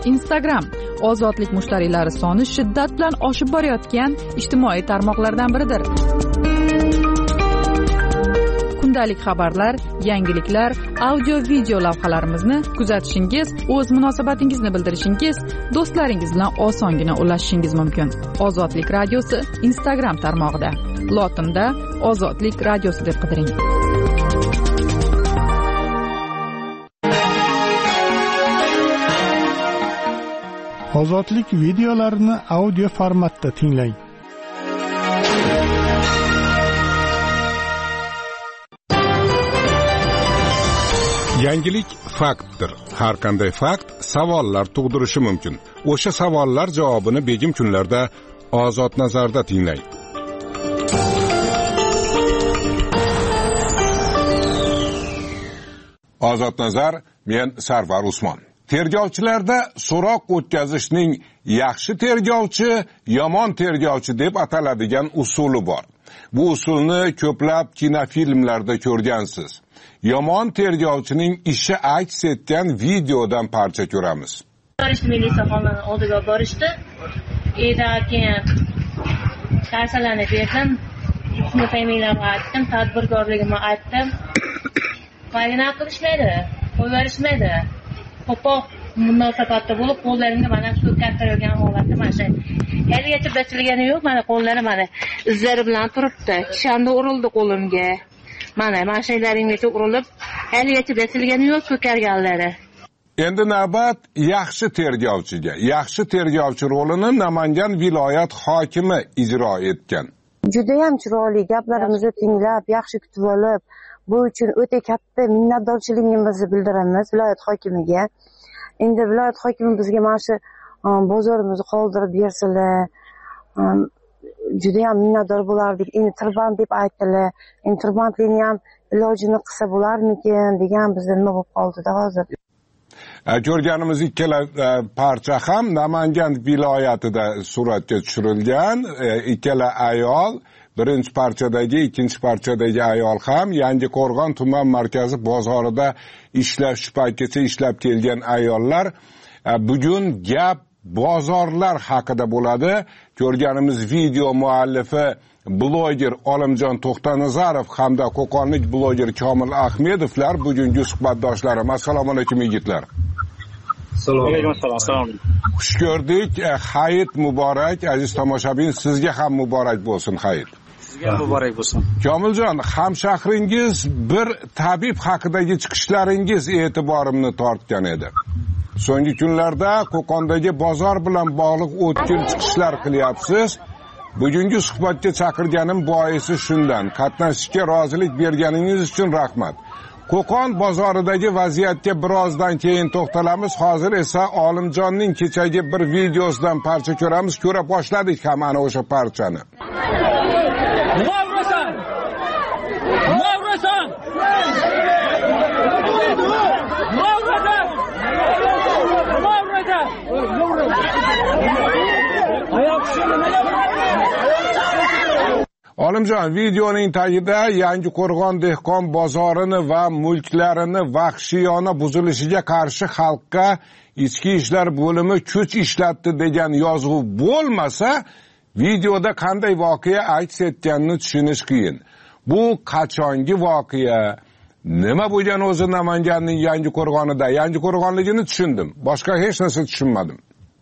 Instagram. Ozodlik mushtariylari soni shiddat bilan oshib borayotgan ijtimoiy tarmoqlardan biridir. Kundalik xabarlar, yangiliklar, audio-video lavhalarimizni kuzatishingiz, o'z munosabatingizni bildirishingiz, do'stlaringiz bilan osongina ulashishingiz mumkin. Ozodlik radiosi Instagram tarmog'ida. Lotinda Ozodlik radiosi deb qidiring. Ozodlik videolarini audio formatda tinglang. Yangilik faktdir. Har qanday fakt savollar tug'dirishi mumkin. O'sha savollar javobini begim kunlarda Ozod nazarda tinglang. Ozod nazar, men Sarvar Usmon. Tergovchilarda so'roq o'tkazishning yaxshi tergovchi, yomon tergovchi deb ataladigan usuli bor. Bu usulni ko'plab kinofilmlarda ko'rgansiz. Yomon tergovchining ishi aks etgan videodan parcha ko'ramiz. Milisaxona oldiga borishdi. Keyin narsalarni berdim. Shuni familiyamni aytdim, tadbirkorligimni aytdim. Mayna qilishmaydi, qo'yverishmaydi. Qo'poq munosabatda bo'lib, qo'llarimga mana shu kattarilgan holatda mana shu. Haligacha besilgani yo'q, mana qo'llarim mana izlari bilan turibdi. Kishanni urildi qo'limga. Mana mashinalargacha urilib, haligacha besilgani yo'q ko'karganlari. Endi navbat yaxshi tergovchiga. Yaxshi tergovchi rolini Namangan viloyat hokimi ijro etgan. Juda ham chiroyli gaplarimizni tinglab, yaxshi kutib olib, bu uchun o'ta katta minnatdorchiligimizni bildiramiz viloyat hokimiga. Endi viloyat hokimi bizga mana shu bozorimizni qoldirib bersalar, juda ham minnatdor bo'lardik. Endi tirband deb aytdilar. Endi tirbandlikni ham ilojini qilsa bo'larmikin degan bizda nima bo'lib qoldi-da hozir. Ko'rganimiz ikkala parcha ham Namangan viloyatida suratga tushirilgan. Ikkala ayol, birinchi parchadagi, ikkinchi parchadagi ayol ham Yangiqo'rg'on tuman markazi bozorida shu paytgacha ishlab kelgan ayollar. Bugun gap bozorlar haqida bo'ladi. Ko'rganimiz video muallifi bloger Olimjon To'xtanazarov hamda qo'qonlik bloger Komil Ahmedovlar bugungi suhbatdoshlarim. Assalomu alaykum yigitlar. Assalomu. Xush ko'rdik. Hayit muborak aziz tomoshabin, sizga ham muborak bo'lsin hayit. Sizga muborak bo'lsin. Komiljon, hamshahringiz bir tabib haqidagi chiqishlaringiz e'tiborimni tortgan edi. So'nggi kunlarda Qo'qondagi bozor bilan bog'liq o'tkir chiqishlar qilyapsiz. Bugungi suhbatga chaqirganim boisi shundan. Qatnashishga rozilik berganingiz uchun rahmat. Qo'qon bozoridagi vaziyatga birozdan keyin to'xtalamiz. Hozir esa Olimjonning kechagi bir videosidan parcha ko'ramiz. Ko'ra boshladik ham ana o'sha parchani. Olimjon, videoning tagida Yangiqo'rg'on dehqon bozorini va mulklarini vahshiyona buzilishiga qarshi xalqqa ichki ishlar bo'limi kuch ishlatdi degan yozuv bo'lmasa, videoda qanday voqea aks etganini tushunish qiyin. Bu qachongi voqea? Nima bo'lgan o'zi Namanganning Yangiqo'rg'onida? Yangiqo'rg'onligini tushundim. Boshqa hech narsa tushunmadim.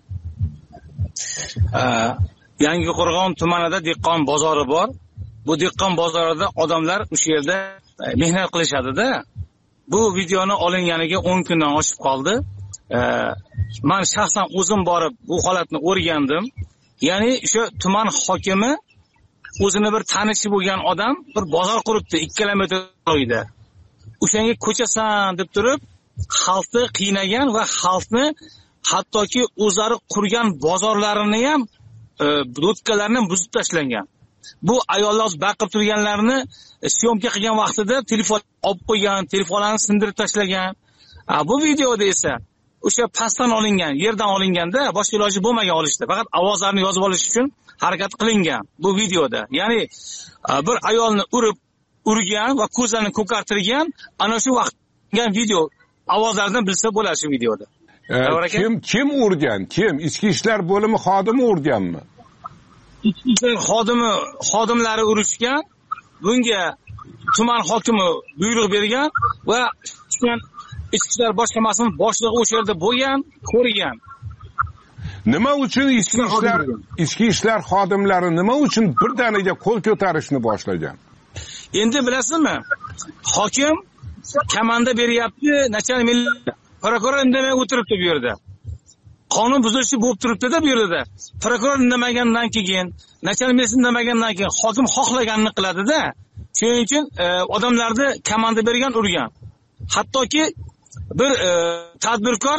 Yangiqo'rg'on tumanida dehqon bozori bor. Bu dehqon bozorida odamlar o'sha yerda mehnat qilishadi-da. Bu videoni olinganiga 10 kundan oshib qoldi. Men shaxsan o'zim borib bu holatni o'rgandim. Ya'ni o'sha tuman hokimi o'zini bir tanishi bo'lgan odam bir bozor quribdi 2 kilometr joyda. O'shanga ko'chasan deb turib, xalqni qiynagan va xalqni hattoki o'zlari qurgan bozorlarini ham do'tkalarini buzib tashlangan. Bu ayollar baqirib turganlarni syomka qilgan vaqtida telefon olib qo'ygan, telefonlarni sindirib tashlagan. Bu videoda esa o'sha pastdan olingan, yerdan olinganda boshqa iloji bo'lmagan olishdi. Faqat ovozlarni yozib olish uchun harakat qilingan bu videoda. Ya'ni bir ayolni urgan va ko'zlarini ko'kartirgan ana shu vaqtga video ovozlardan bilsa bo'ladi shu videoda. Kim urgan? Kim? Ichki ishlar bo'limi xodimi urganmi? Ichki ishlar xodimlari urishgan. Bunga tuman hokimi buyruq bergan va ichki ishlar boshqarmasining boshlig'i o'sha yerda bo'lgan, ko'rgan. Nima uchun ichki ishlar xodimlari nima uchun birdaniga qo'l ko'tarishni boshlagan? Endi bilasizmi? Hokim komanda beryapti, начальник prokuror indamay o'tiribdi bu yerda. Qonun buzilishi bo'lib turibdi-da bu yerda. Prokuror indamagandan keyin, начальник indamagandan keyin hokim xohlaganini qiladi-da. Shuning uchun odamlarni komanda bergan urgan. Hattoki bir tadbirkor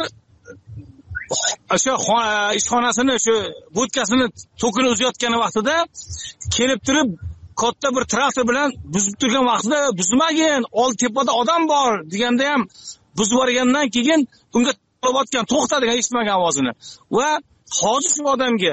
o'sha ishxonasini, o'sha bo'tkasini to'kini uzayotgan vaqtida kelib turib katta bir traktor bilan buzib turgan vaqtida buzmagin, old tepada odam bor deganda ham buzib yuborgandan keyin unga to'xtatgan, to'xta degan eshitmagan ovozini. Va hozir shu odamga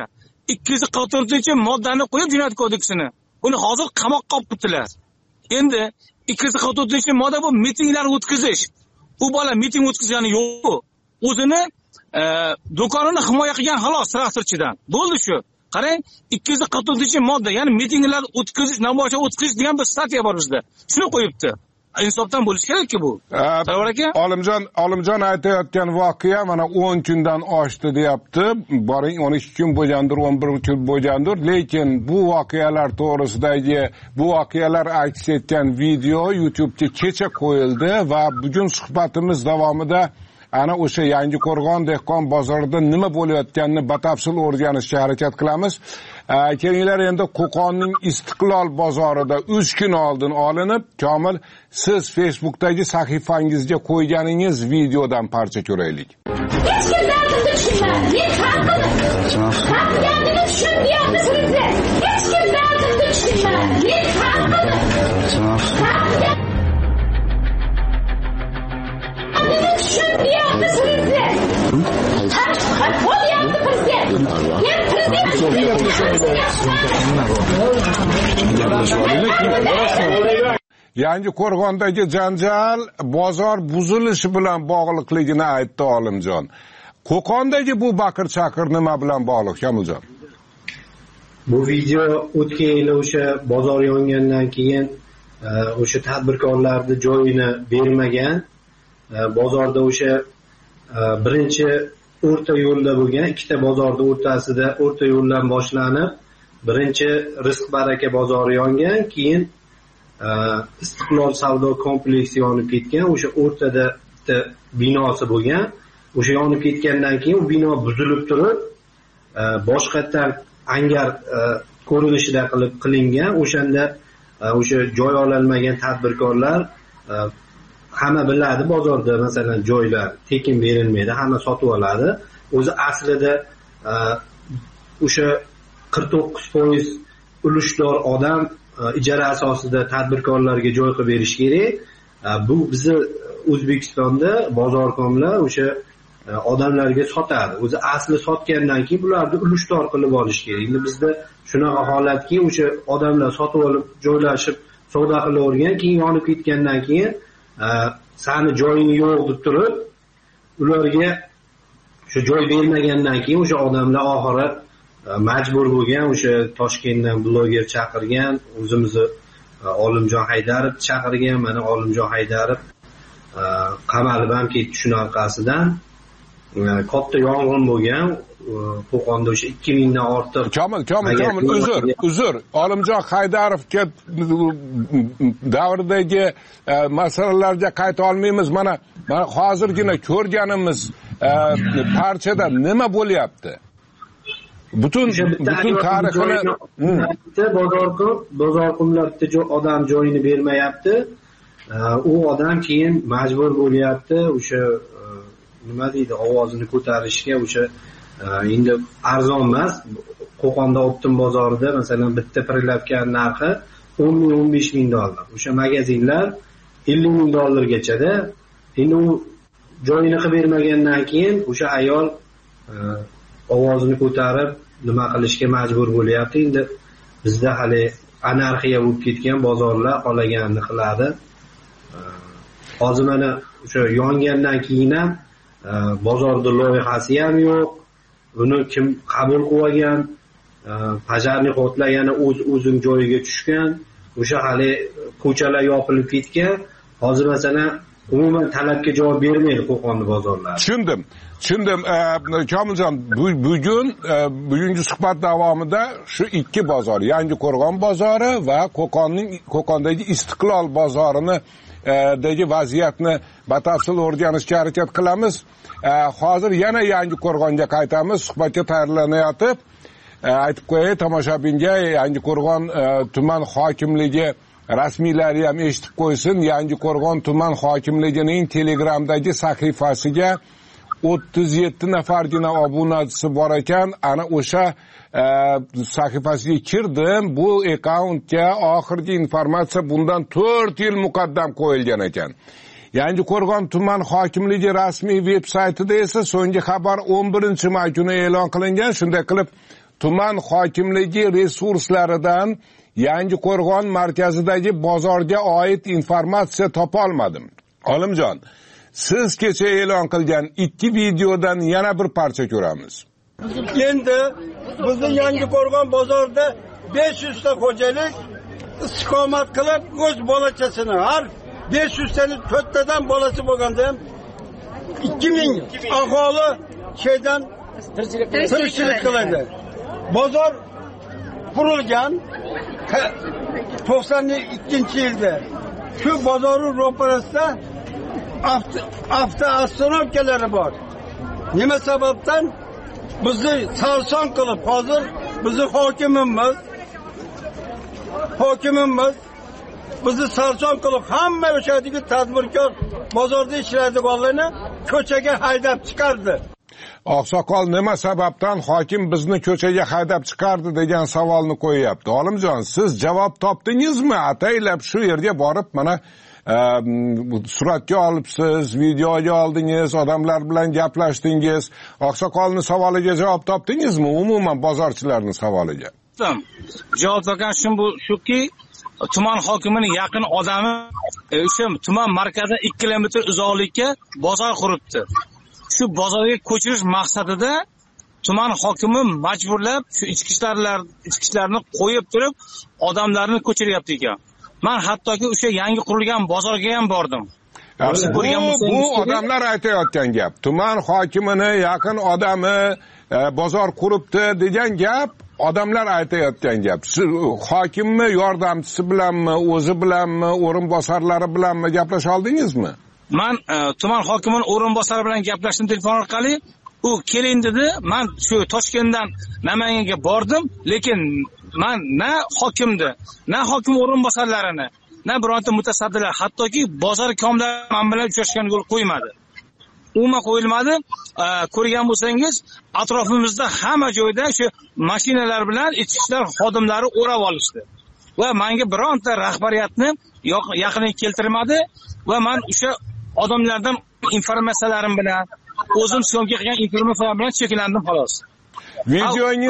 244-moddani qo'yib jinoyat kodeksini. Uni hozir qamoqqa olib ketdilar. Endi 244-modda bu mitinglar o'tkazish. U bola miting o'tkazgani yo'q. O'zini do'konini himoya qilgan xolos traktorchidan. Bo'ldi shu. Qarang, 244-modda, ya'ni mitinglar o'tkazish, namoyish o'tkazish degan bir statiya bor bizda. Shuni qo'yibdi. Insofdan bo'lish kerak-ku bu. To'g'ri aka? Olimjon aytayotgan voqea mana 10 kundan oshdi deyapti. Boring 12 kun bo'lgandir, 11 kun bo'lgandir, lekin bu voqealar to'g'risidagi bu voqealar aks etgan video YouTube'ga kecha qo'yildi va bugun suhbatimiz davomida ana o'sha Yangiqo'rg'on dehqon bozorida nima bo'layotganini batafsil o'rganishga harakat qilamiz. Kelinglar endi Qo'qonning Istiqlol bozorida 3 kun oldin olinib, Komil, siz Facebook'dagi sahifangizga qo'yganingiz videodan parcha ko'raylik. Hech kim dardimni tushunmadi. Men qanday tushunmayapti sizni. Hech kim dardimni tushunmadi. Men qanday tushunmayapti sizni. Qo'lyapti prezident. Yangiqo'rg'ondagi janjal bozor buzilishi bilan bog'liqligini aytdi Olimjon. Qo'qondagi bu baqir-chaqir nima bilan bog'liq, Komiljon? Bu video o'tgan yil o'sha bozor yongandan keyin o'sha tadbirkorlarning joyini bermagan, bozorda o'sha birinchi o'rta yo'lda bo'lgan, ikkita bozorning o'rtasida o'rta yo'ldan boshlanib, birinchi Rizq baraka bozori yongan, keyin Istiqlol savdo kompleksi yonib ketgan, o'sha o'rtada binosi bo'lgan. O'sha yonib ketgandan keyin u bino buzilib turib, boshqatdan angar ko'rinishida qilingan. O'shanda o'sha joy ololmagan tadbirkorlar, hamma biladi bozorda masalan joylar tekin berilmaydi, hamma sotib oladi. O'zi aslida o'sha 49% ulushdor odam ijara asosida tadbirkorlarga joy qilib berish kerak. Bu bizni O'zbekistonda bozorkomlar o'sha odamlarga sotadi. O'zi asli sotgandan keyin bularni ulushdor qilib olish kerak. Endi bizda shunaqa holatki, o'sha odamlar sotib olib joylashib savdo qilavergan, keyin yonib ketgandan keyin sani joying yo'q deb turib, ularga shu joy bermagandan keyin o'sha odamlar oxiri majbur bo'lgan, o'sha Toshkentdan bloger chaqirgan, o'zimizni Olimjon Haydarov chaqirgan, mana Olimjon Haydarov qamalib ham ketdi shunaqasidan. Katta yong'in bo'lgan, Qo'qonda o'sha 2000 dan ortiq. Komil, uzr. Olimjon Haydarovga davridagi masalalarga qayta olmaymiz. Mana hozirgina ko'rganimiz parchada nima bo'lyapti? Butun tarixini bozorqumlar odam joyini bermayapti. U odam keyin majbur bo'lyapti o'sha nima deydi, ovozini ko'tarishga. O'sha endi arzon emas. Qo'qonda Optim bozorida masalan bitta prilavka narxi 10,000-15 ming dollar. O'sha magazinlar 50 ming dollargacha-da. Endi u joyini qilib bermagandan keyin o'sha ayol ovozini ko'tarib nima qilishga majbur bo'lyapti. Endi bizda hali anarxiya bo'lib ketgan, bozorlar xohlaganini qiladi. Hozir mana o'sha yongandan keyin ham bozorda loyihasi ham yo'q, uni kim qabul qilib olgan, pajarniqotlar yana o'zing joyiga tushgan, o'sha hali ko'chalar yopilib ketgan. Hozir masalan umuman talabga javob bermaydi Qo'qonning bozorlari. Tushundim. Komiljon, bugungi suhbat davomida shu ikki bozor, Yangiqo'rg'on bozori va Qo'qondagi Istiqlol bozorini dagi vaziyatni batafsil o'rganishga harakat qilamiz. Hozir yana Yangiqo'rg'onga qaytamiz. Suhbatga tayyorlanayotib aytib qo'yay tomoshabinga, Yangiqo'rg'on tuman hokimligi rasmiylari ham eshitib qo'ysin. Yangiqo'rg'on tuman hokimligining Telegramdagi sahifasiga 37 nafargina obunachisi bor ekan. Ana o'sha sahifasiga kirdim. Bu akkauntga oxirgi informatsiya bundan 4 yil muqaddam qo'yilgan ekan. Yangiqo'rg'on tuman hokimligi rasmiy veb-saytida esa so'nggi xabar 11-may kuni e'lon qilingan. Shunday qilib tuman hokimligi resurslaridan Yangiqo'rg'on markazidagi bozorga oid informatsiya topa olmadim. Olimjon, siz kecha e'lon qilgan ikki videodan yana bir parcha ko'ramiz. Endi bizning Yangiqo'rg'on bozorida 500 ta xo'jalik istiqomat qilib o'z bolachasini, har 500 taning 4 tadan bolasi bo'lganda ham 2000 aholi şeydan tirikchilik qiladi. Bozor qurilgan 92-yilda. Shu bozorning ro'parasida avtoastronomkalari bor. Nima sababdan bizni sarson qilib hozir bizni hokimimiz bizni sarson qilib hamma o'shadagi tadbirkor bozorda ishlaydiganlarni ko'chaga haydab chiqardi. Oqsoqol nima sababdan hokim bizni ko'chaga haydab chiqardi degan savolni qo'yapti. Olimjon, siz javob topdingizmi? Ataylab shu yerga borib mana suratga olibsiz, videoga oldingiz, odamlar bilan gaplashdingiz. Oqsoqolning savoliga javob topdingizmi? Umuman bozorchilarning savoliga. Javob topgan shuki, tuman hokimining yaqin odami o'sha tuman markazidan 2 kilometr uzoqlikka bozor quribdi. Shu bozorga ko'chirish maqsadida tuman hokimi majburlab shu ichki ishlarni qo'yib turib odamlarni ko'chiryapti ekan. Men hattoki o'sha yangi qurilgan bozorga ham bordim. Bu odamlar aytayotgan gap. Tuman hokimini yaqin odami bozor quribdi degan gap odamlar aytayotgan gap. Hokimmi, yordamchisi bilanmi, o'zi bilanmi, o'rinbosarlari bilanmi gaplasha oldingizmi? Men tuman hokimining o'rinbosari bilan gaplashdim telefon orqali. U keling dedi. Men shu Toshkentdan Namanganga bordim, lekin men na hokimni, na hokim o'rinbosarlarini, na bironta mutasaddilar, hattoki bozor komlar men bilan uchrashgan yo'l qo'ymadi. Umuman qo'yilmadi. Ko'rgan bo'lsangiz, atrofimizda hamma joyda shu mashinalar bilan ichki ishlar xodimlari o'rab olishdi. Va menga bironta rahbariyatni yaqiniga keltirmadi va men o'sha odamlardan informatsiyalarim bilan o'zim so'mga qilgan informatsiyalar bilan cheklandim xolos. Videongiz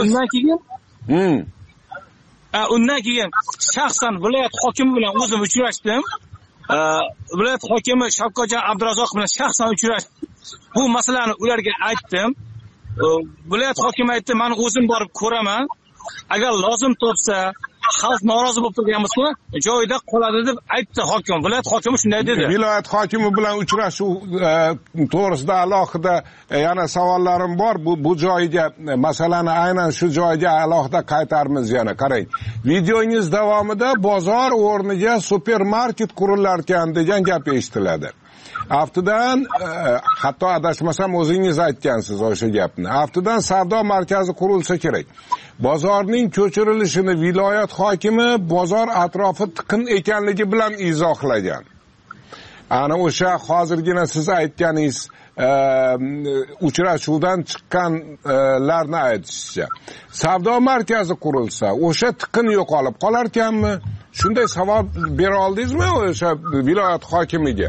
undan keyin shaxsan viloyat hokimi bilan o'zim uchrashdim. Viloyat hokimi Shavkatjon Abdurazzoq bilan shaxsan uchrashdim. Bu masalani ularga aytdim. Viloyat hokimi aytdi, men o'zim borib ko'raman. Agar lozim topsa, xalq norozi bo'lib turgan bo'lsa, joyida qoladi deb aytdi hokim. Viloyat hokimi shunday dedi. Viloyat hokimi bilan uchrashuv to'g'risida alohida yana savollarim bor. Bu joyga, masalani aynan shu joyga alohida qaytarmiz yana. Qarang. Videongiz davomida bozor o'rniga supermarket qurilar ekan degan gap eshitiladi. Aftidan, hatto adashmasam o'zingiz aytgansiz o'sha gapni. Aftidan savdo markazi qurilsa kerak. Bozorning ko'chirilishini viloyat hokimi bozor atrofi tiqin ekanligi bilan izohlagan. Ana o'sha hozirgina siz aytganingiz uchrashuvdan chiqqanlarni aytishicha. Savdo markazi qurilsa, o'sha tiqin yo'qolib qolar ekanmi? Shunday savol bera oldingizmi o'sha viloyat hokimiga?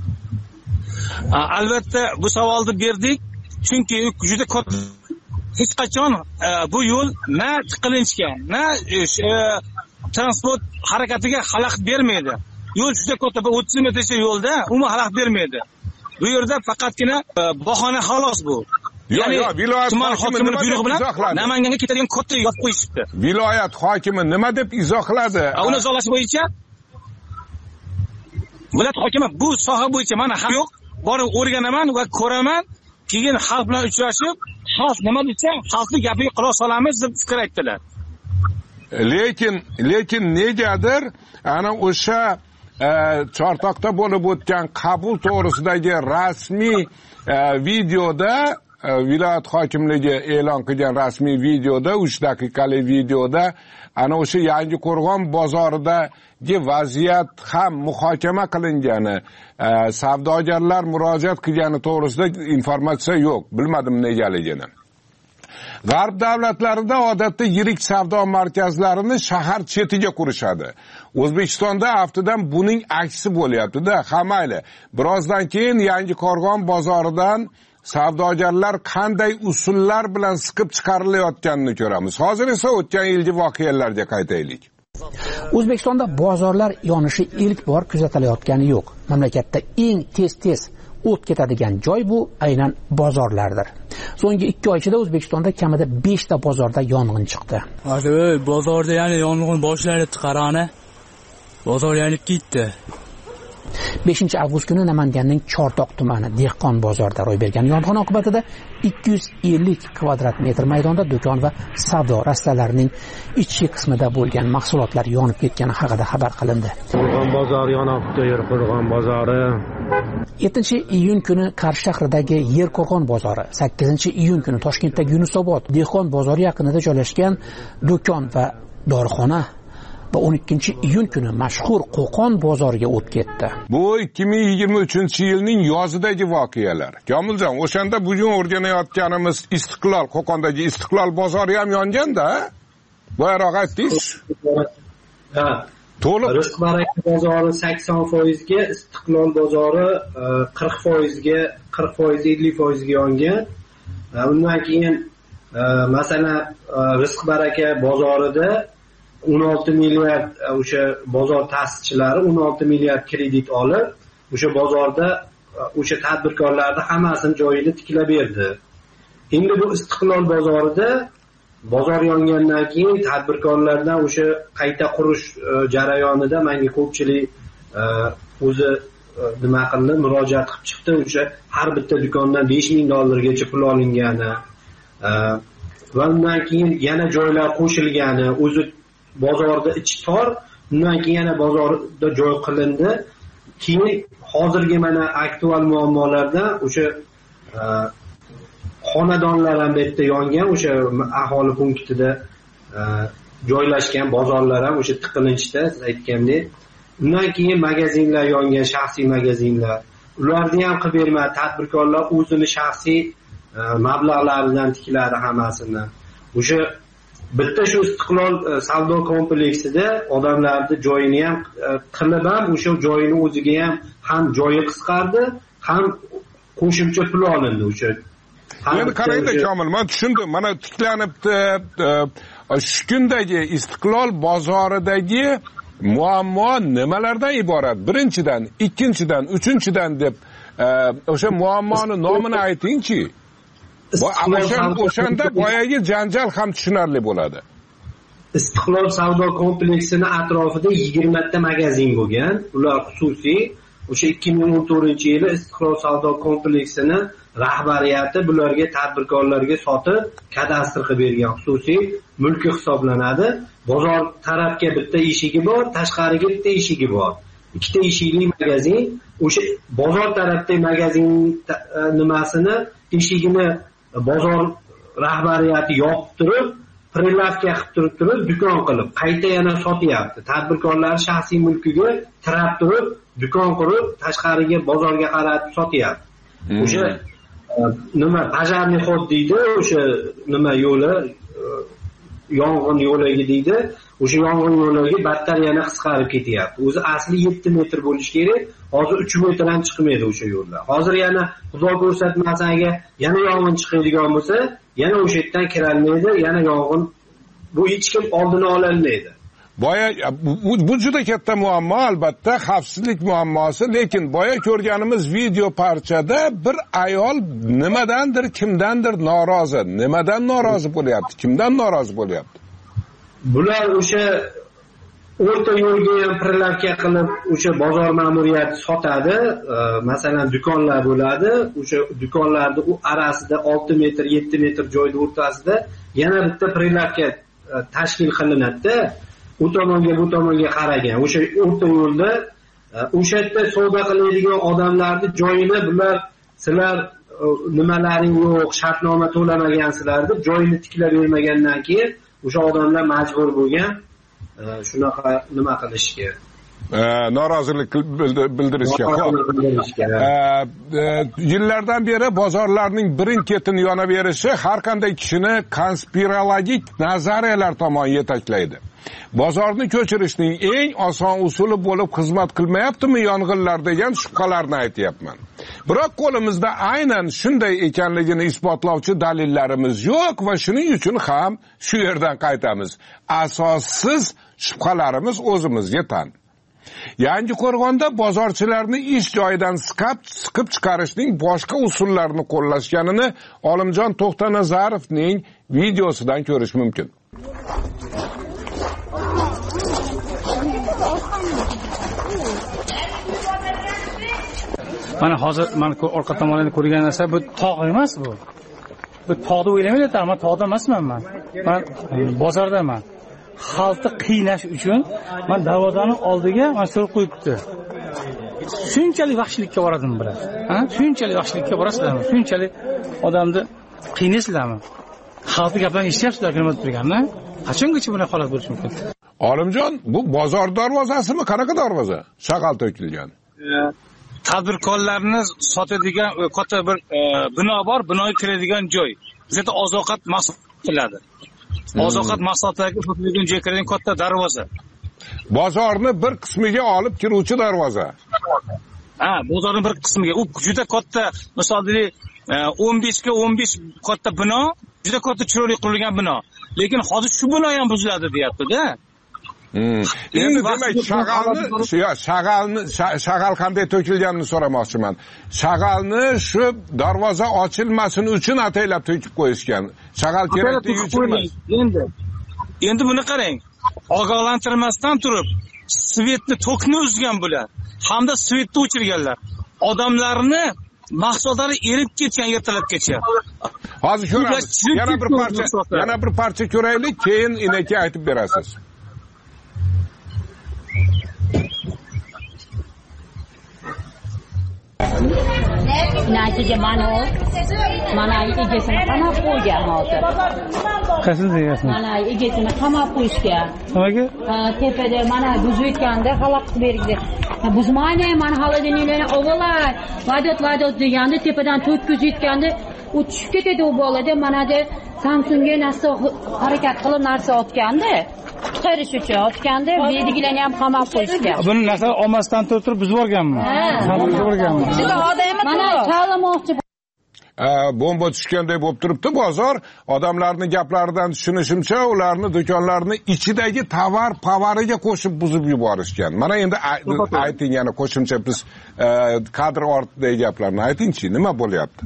Albatta bu savolni berdik, chunki juda ko'p hech qachon bu yo'l na tiqilinchga, na transport harakatiga xalaqit bermaydi. Yo'l juda katta, 30 metrcha yo'lda umuman xalaqit bermaydi. Bu yerda faqatgina bahona xolos bu. Ya'ni viloyat hokimi buyrug'i bilan Namanganga ketadigan katta yo'l qo'yishibdi. Viloyat hokimi nima deb izohladi? Uni izohlash bo'yicha viloyat hokimi bu soha bo'yicha mana ham yo'q. Borib o'rganaman va ko'raman. Keyin xalq bilan uchrashib, xalq nima desa, xalqning gapiga quloq solamiz deb fikr aytdilar. Lekin negadir ana o'sha Chortoqda bo'lib o'tgan qabul to'g'risidagi rasmiy videoda viloyat hokimligi e'lon qilgan rasmiy videoda 3 daqiqalik videoda ana o'sha Yangiqo'rg'on bozoridagi vaziyat ham muhokama qilingani, savdogarlar murojaat qilgani to'g'risida informatsiya yo'q. Bilmadim negaligini. G'arb davlatlarida odatda yirik savdo markazlarini shahar chetiga qurishadi. O'zbekistonda aftidan buning aksi bo'lyapti-da. Ha mayli. Birozdan keyin Yangiqo'rg'on bozoridan savdogarlar qanday usullar bilan siqib chiqarilayotganini ko'ramiz. Hozir esa o'tgan yilgi voqealarga qaytaylik. O'zbekistonda bozorlar yonishi ilk bor kuzatilayotgani yo'q. Mamlakatda eng tez o't ketadigan joy bu aynan bozorlardir. So'nggi 2 oy ichida O'zbekistonda kamida 5 ta bozorda yong'in chiqdi. Bozorda yana yong'in boshlari chiqarani. Bozor yonib ketdi. 5-avgust kuni Namanganning Chortoq tumani Dehqon bozorida ro'y bergan yong'in oqibatida 250 kvadrat metr maydonda do'kon va savdo rastalarining ichki qismida bo'lgan mahsulotlar yonib ketgani haqida xabar qilindi. Qo'rg'on bozori yonibdi, Qo'rg'on bozori. 7-iyun kuni Qarshi shahridagi Yerqo'rg'on bozori, 8-iyun kuni Toshkentdagi Yunusobod Dehqon bozori yaqinida joylashgan do'kon va dorixona va 12-iyun kuni mashhur Qo'qon bozoriga o't ketdi. Bu 2023-yilning yozidagi voqealar. Komiljon, o'shanda bugun o'rganayotganimiz Istiqlol, Qo'qondagi Istiqlol bozori ham yongan-da? Boyaroq aytdingiz. Ha. To'liq Rizq baraka bozori 80% ga, Istiqlol bozori 40% ga, 50% ga yongan. Undan keyin masalan Rizq baraka bozorida 16 milliard o'sha bozor ta'sischilari 16 milliard kredit olib, o'sha bozorda o'sha tadbirkorlarni hammasini joyida tiklab berdi. Endi bu Istiqlol bozorida bozor yongandan keyin tadbirkorlardan o'sha qayta qurish jarayonida menga ko'pchilik o'zi nima qildi, murojaat qilib chiqdi. O'sha har bitta do'kondan $5000 pul olingani va undan keyin yana joylar qo'shilgani, o'zi bozorda ichi tor, undan keyin yana bozorda joy qilindi. Keyin hozirgi mana aktual muammolardan o'sha xonadonlar ham bu yerda yongan, o'sha aholi punktida joylashgan bozorlar ham o'sha tiqilinchda siz aytgandek. Undan keyin magazinlar yongan, shaxsiy magazinlar. Ularni ham qilib bermadi. Tadbirkorlar o'zini shaxsiy mablag'laridan tikladi hammasini. O'sha bitta shu Istiqlol savdo kompleksida odamlarni joyini ham qilib ham o'sha joyini o'ziga ham joyi qisqardi, ham qo'shimcha pul olindi o'sha. Endi qarangda Komil, men tushundim. Mana tiklanibdi. Shu kundagi Istiqlol bozoridagi muammo nimalardan iborat? Birinchidan, ikkinchidan, uchinchidan deb o'sha muammoni nomini aytingchi. O'shanda boyagi janjal ham tushunarli bo'ladi. Istiqlol savdo kompleksini atrofida 20 ta magazin bo'lgan. Ular xususiy. O'sha 2014-yili Istiqlol savdo kompleksini rahbariyati bularga tadbirkorlarga sotib, kadastr qilib bergan xususiy mulki hisoblanadi. Bozor tarafga bitta eshigi bor, tashqariga bitta eshigi bor. Ikkita eshikli magazin. O'sha bozor tarafdagi magazin nimasini, eshigini bozor rahbariyati yopib turib, prilavka qilib turib, do'kon qilib, qayta yana sotyapti. Tadbirkorlar shaxsiy mulkiga tirab turib, do'kon qurib, tashqariga bozorga qaratib sotyapti. O'sha nima pajarniy xod deydi, o'sha nima yo'li, yong'in yo'lagi deydi. O'sha yong'in yo'lagi battar yana qisqarib ketyapti. O'zi asli 7 metr bo'lish kerak, hozir 3 metr ham chiqmaydi o'sha yo'llar. Hozir yana xudo ko'rsatmasa agar yana yong'in chiqadigan bo'lsa, yana o'sha yerdan kirolmaydi, yana yong'in bu hech kim oldini ola olmaydi. bu juda katta muammo, albatta xavfsizlik muammosi, lekin boya ko'rganimiz video parchada bir ayol nimadandir, kimdandir norozi. Nimadan norozi bo'lyapti? Kimdan norozi bo'lyapti? Bular o'sha o'rta yo'lga ham prilavka qilib, o'sha bozor ma'muriyati sotadi. Masalan, do'konlar bo'ladi. O'sha do'konlarning u orasida 6 metr, 7 metr joyning o'rtasida yana bitta prilavka tashkil qilinadi. U tomonga bu tomonga qaragan. O'sha o'rta yo'lda o'sha yerda savdo qiladigan odamlarning joyini bular sizlar nimalaring yo'q, shartnoma to'lamagansizlar deb joyini tiklab bermagandan keyin o'sha odamlar majbur bo'lgan shunaqa nima qilishga, norozilik bildirishga. Yillardan beri bozorlarning birin-ketin yonaverishi har qanday kishini konspirologik nazariyalar tomon yetaklaydi. Bozorni ko'chirishning eng oson usuli bo'lib xizmat qilmayaptimi yong'inlar degan shubhalarni aytyapman. Biroq qo'limizda aynan shunday ekanligini isbotlovchi dalillarimiz yo'q va shuning uchun ham shu yerdan qaytamiz. Asossiz shubhalarimiz o'zimizga tan. Yangiqo'rg'onda bozorchilarni ish joyidan siqib chiqarishning boshqa usullarini qo'llashganini Olimjon To'xtanazarovning videosidan ko'rish mumkin. Mana hozir men orqa tomondan ko'rgan narsa bu tog' emas bu. Bu tog'ni o'ylamayapti, ammo tog'da emasman men. Men bozordaman. Xalqni qiynash uchun men darvozani oldiga mas'ul qo'yibdi. Shunchalik vahshiylikka boradimi bular? Ha? Shunchalik vahshiylikka borasizlarmi? Shunchalik odamni qiynaysizlarmi? Xalqni gaplarini eshityapsizlar, nima turganmi? Qachongacha bunday holat bo'lishi mumkin? Olimjon, bu bozor darvozasimi? Qanaqa darvoza? Shag'al to'kilgan. Tadbirkorlarni sotadigan katta bir bino bor, binoga kiradigan joy. Bizda oziq-ovqat mahsulotlari. Oziq-ovqat mahsulotlariga sotiladigan joyga kiradigan katta darvoza. Bozorni bir qismiga olib kiruvchi darvoza. Ha, bozorning bir qismiga. U juda katta, masalan, 15 ga 15 katta bino, juda katta chiroyli qurilgan bino. Lekin hozir shu bino ham buziladi, deyapti-da. Endi demak, shag'al qanday to'kilganini so'ramoqchiman. Shag'alni shu darvoza ochilmasin uchun ataylab to'kib qo'yishgan. Shag'al kerakli uchun emas. Endi buni qarang. Ogohlantirmasdan turib, svetni tokni uzgan bular. Hamda svetni o'chirganlar. Odamlarni mahsulotlari erib ketgan ertalabgacha. Hozir ko'ramiz. Yana bir parcha ko'raylik, keyin inaki aytib berasiz. Natice mana egesini qamab qo'ygan hozir. Qaysi deyapsiz? Mana egesini qamab qo'yishgan. Nimaga? Tepada mana buzayotganda xalaq qilib berdi. Buzmayne mana xolodilniklarni ovolar. Vadot deganda tepadan to'tkizayotganda u tushib ketadi u bolada. Mana de Samsungga narsa harakat qilib narsa otganda, qutqarish uchun otganda bedigilarni ham qamab qo'yishgan. Buni narsa olmasdan turib buzib yuborganmi? Buzib yuborganmi? Mana chalmoqchi. Bomba tushganday bo'lib turibdi bozor. Odamlarning gaplaridan tushunishimcha, ularni do'konlarni ichidagi tovar-pavariga qo'shib buzib yuborishgan. Mana endi ayting, yana qo'shimcha biz kadr ortidagi gaplarni aytingchi, nima bo'lyapti?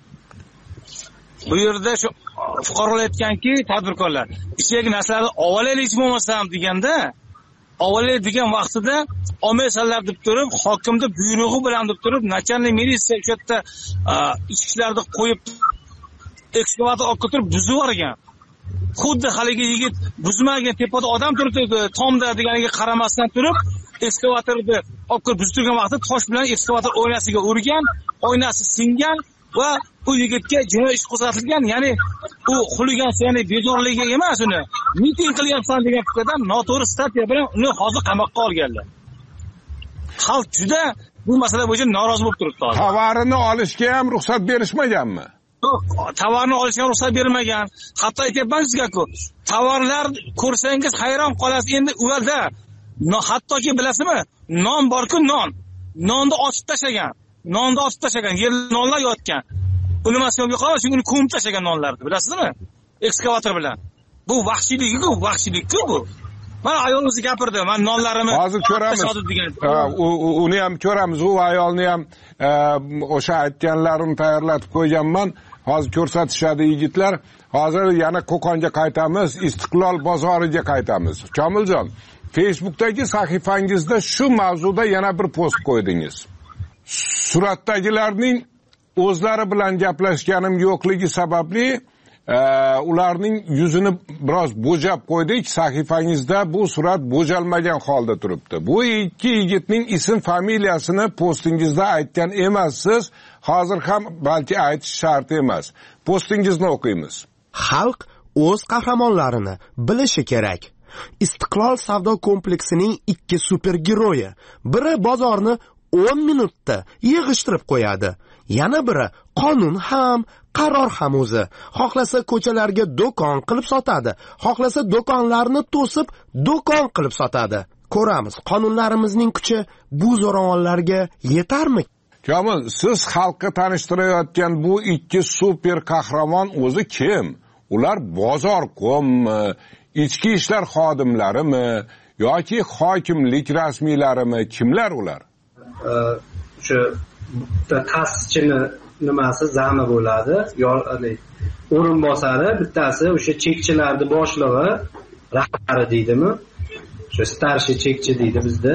Bu yerda shu fuqarolar aytganki, tadbirkorlar ichidagi narsalarni ovolaylik hech bo'lmasa ham deganda, ovolaylik degan vaqtida olmaysanlar deb turib, hokimni buyrug'i bilan deb turib, начальник militsiya o'sha yerda ichkilarni qo'yib ekskavator olib turib buzib yuborgan. Xuddi haligi yigit buzmagan, tepada odam turibdi, tomda deganiga qaramasdan turib, ekskavatorni olib kirib buzib turgan vaqtda tosh bilan ekskavator oynasiga urgan, oynasi singan va bu yigitga jinoiy ish qo'zg'atilgan. Ya'ni u xuligan, ya'ni bezorligi emas, uni miting qilyapsan degan fikrdan noto'g'ri statiya bilan uni hozir qamoqqa olganlar. Xalq juda bu masala bo'yicha norozi bo'lib turibdi. Tovarini olishga ham ruxsat berishmaganmi? Yo'q, tovarni olishga ruxsat bermagan. Hatto aytyapman sizga-ku, tovarlar ko'rsangiz hayron qolasiz. Endi u yerda hattoki bilasizmi, non bor-ku, nonni ochib tashlagan. Nonni osib tashlagan, yer nonlar yotgan. Uni maskovga qolmas, uni ko'mib tashlagan nonlarni, bilasizmi? Ekskavator bilan. Bu vahshiylik-ku bu. Mana ayol o'zi gapirdi. Men nonlarimni hozir ko'ramiz. Uni ham ko'ramiz. U ayolni ham o'sha aytganlarini tayyorlatib qo'yganman. Hozir ko'rsatishadi yigitlar. Hozir yana Qo'qonga qaytamiz, Istiqlol bozoriga qaytamiz. Komiljon, Facebookdagi sahifangizda shu mavzuda yana bir post qo'ydingiz. Suratdagilarning o'zlari bilan gaplashganim yo'qligi sababli ularning yuzini biroz bo'jab qo'ydik. Sahifangizda bu surat bo'jalmagan holda turibdi. Bu ikki yigitning ism familiyasini postingizda aytgan emassiz. Hozir ham balki aytish shart emas. Postingizni o'qiymiz. Xalq o'z qahramonlarini bilishi kerak. Istiqlol savdo kompleksining ikki supergiroyi. Biri bozorni 10 minutda yig'ishtirib qo'yadi. Yana biri qonun ham, qaror ham o'zi. Xohlasa ko'chalarga do'kon qilib sotadi, xohlasa do'konlarni to'sib do'kon qilib sotadi. Ko'ramiz, qonunlarimizning kuchi bu zo'ravonlarga yetarmi? Komil, siz xalqqa tanishtirayotgan bu ikki super qahramon o'zi kim? Ular bozorkommi, ichki ishlar xodimlarimi yoki hokimlik rasmiylarimi? Kimlar ular? O'sha ta'sischini nimasi zami bo'ladi, o'rinbosari, bittasi o'sha chekchilarni boshlig'i, rahbari deydimi? O'sha starshi chekchi deydi bizda.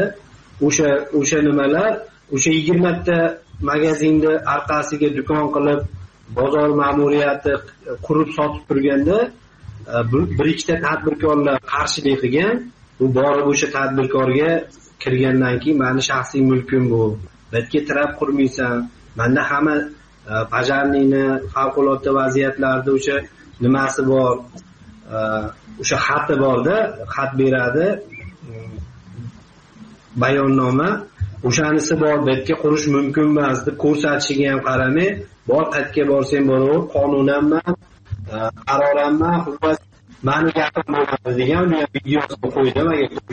O'sha nimalar, o'sha 20 ta magazinni orqasiga do'kon qilib, bozor ma'muriyati qurib sotib turganda, bir ikkita tadbirkorlar qarshilik qilgan. Bu borib o'sha tadbirkorga kirgandan keyin meni shaxsiy mulkim bu. Balki tirab qurmaysan. Menda hamma bajarniyni favqulodda vaziyatlarda o'sha nimasi bor, o'sha xati borda, xat beradi, bayonnoma, o'shanisi bor, betga qurish mumkin emas deb ko'rsatishiga ham qaramay, bor qayerga borsang boraver, qonunanman, qaroranman, xullas meni gapim bo'ladi degan videosini qo'ydim.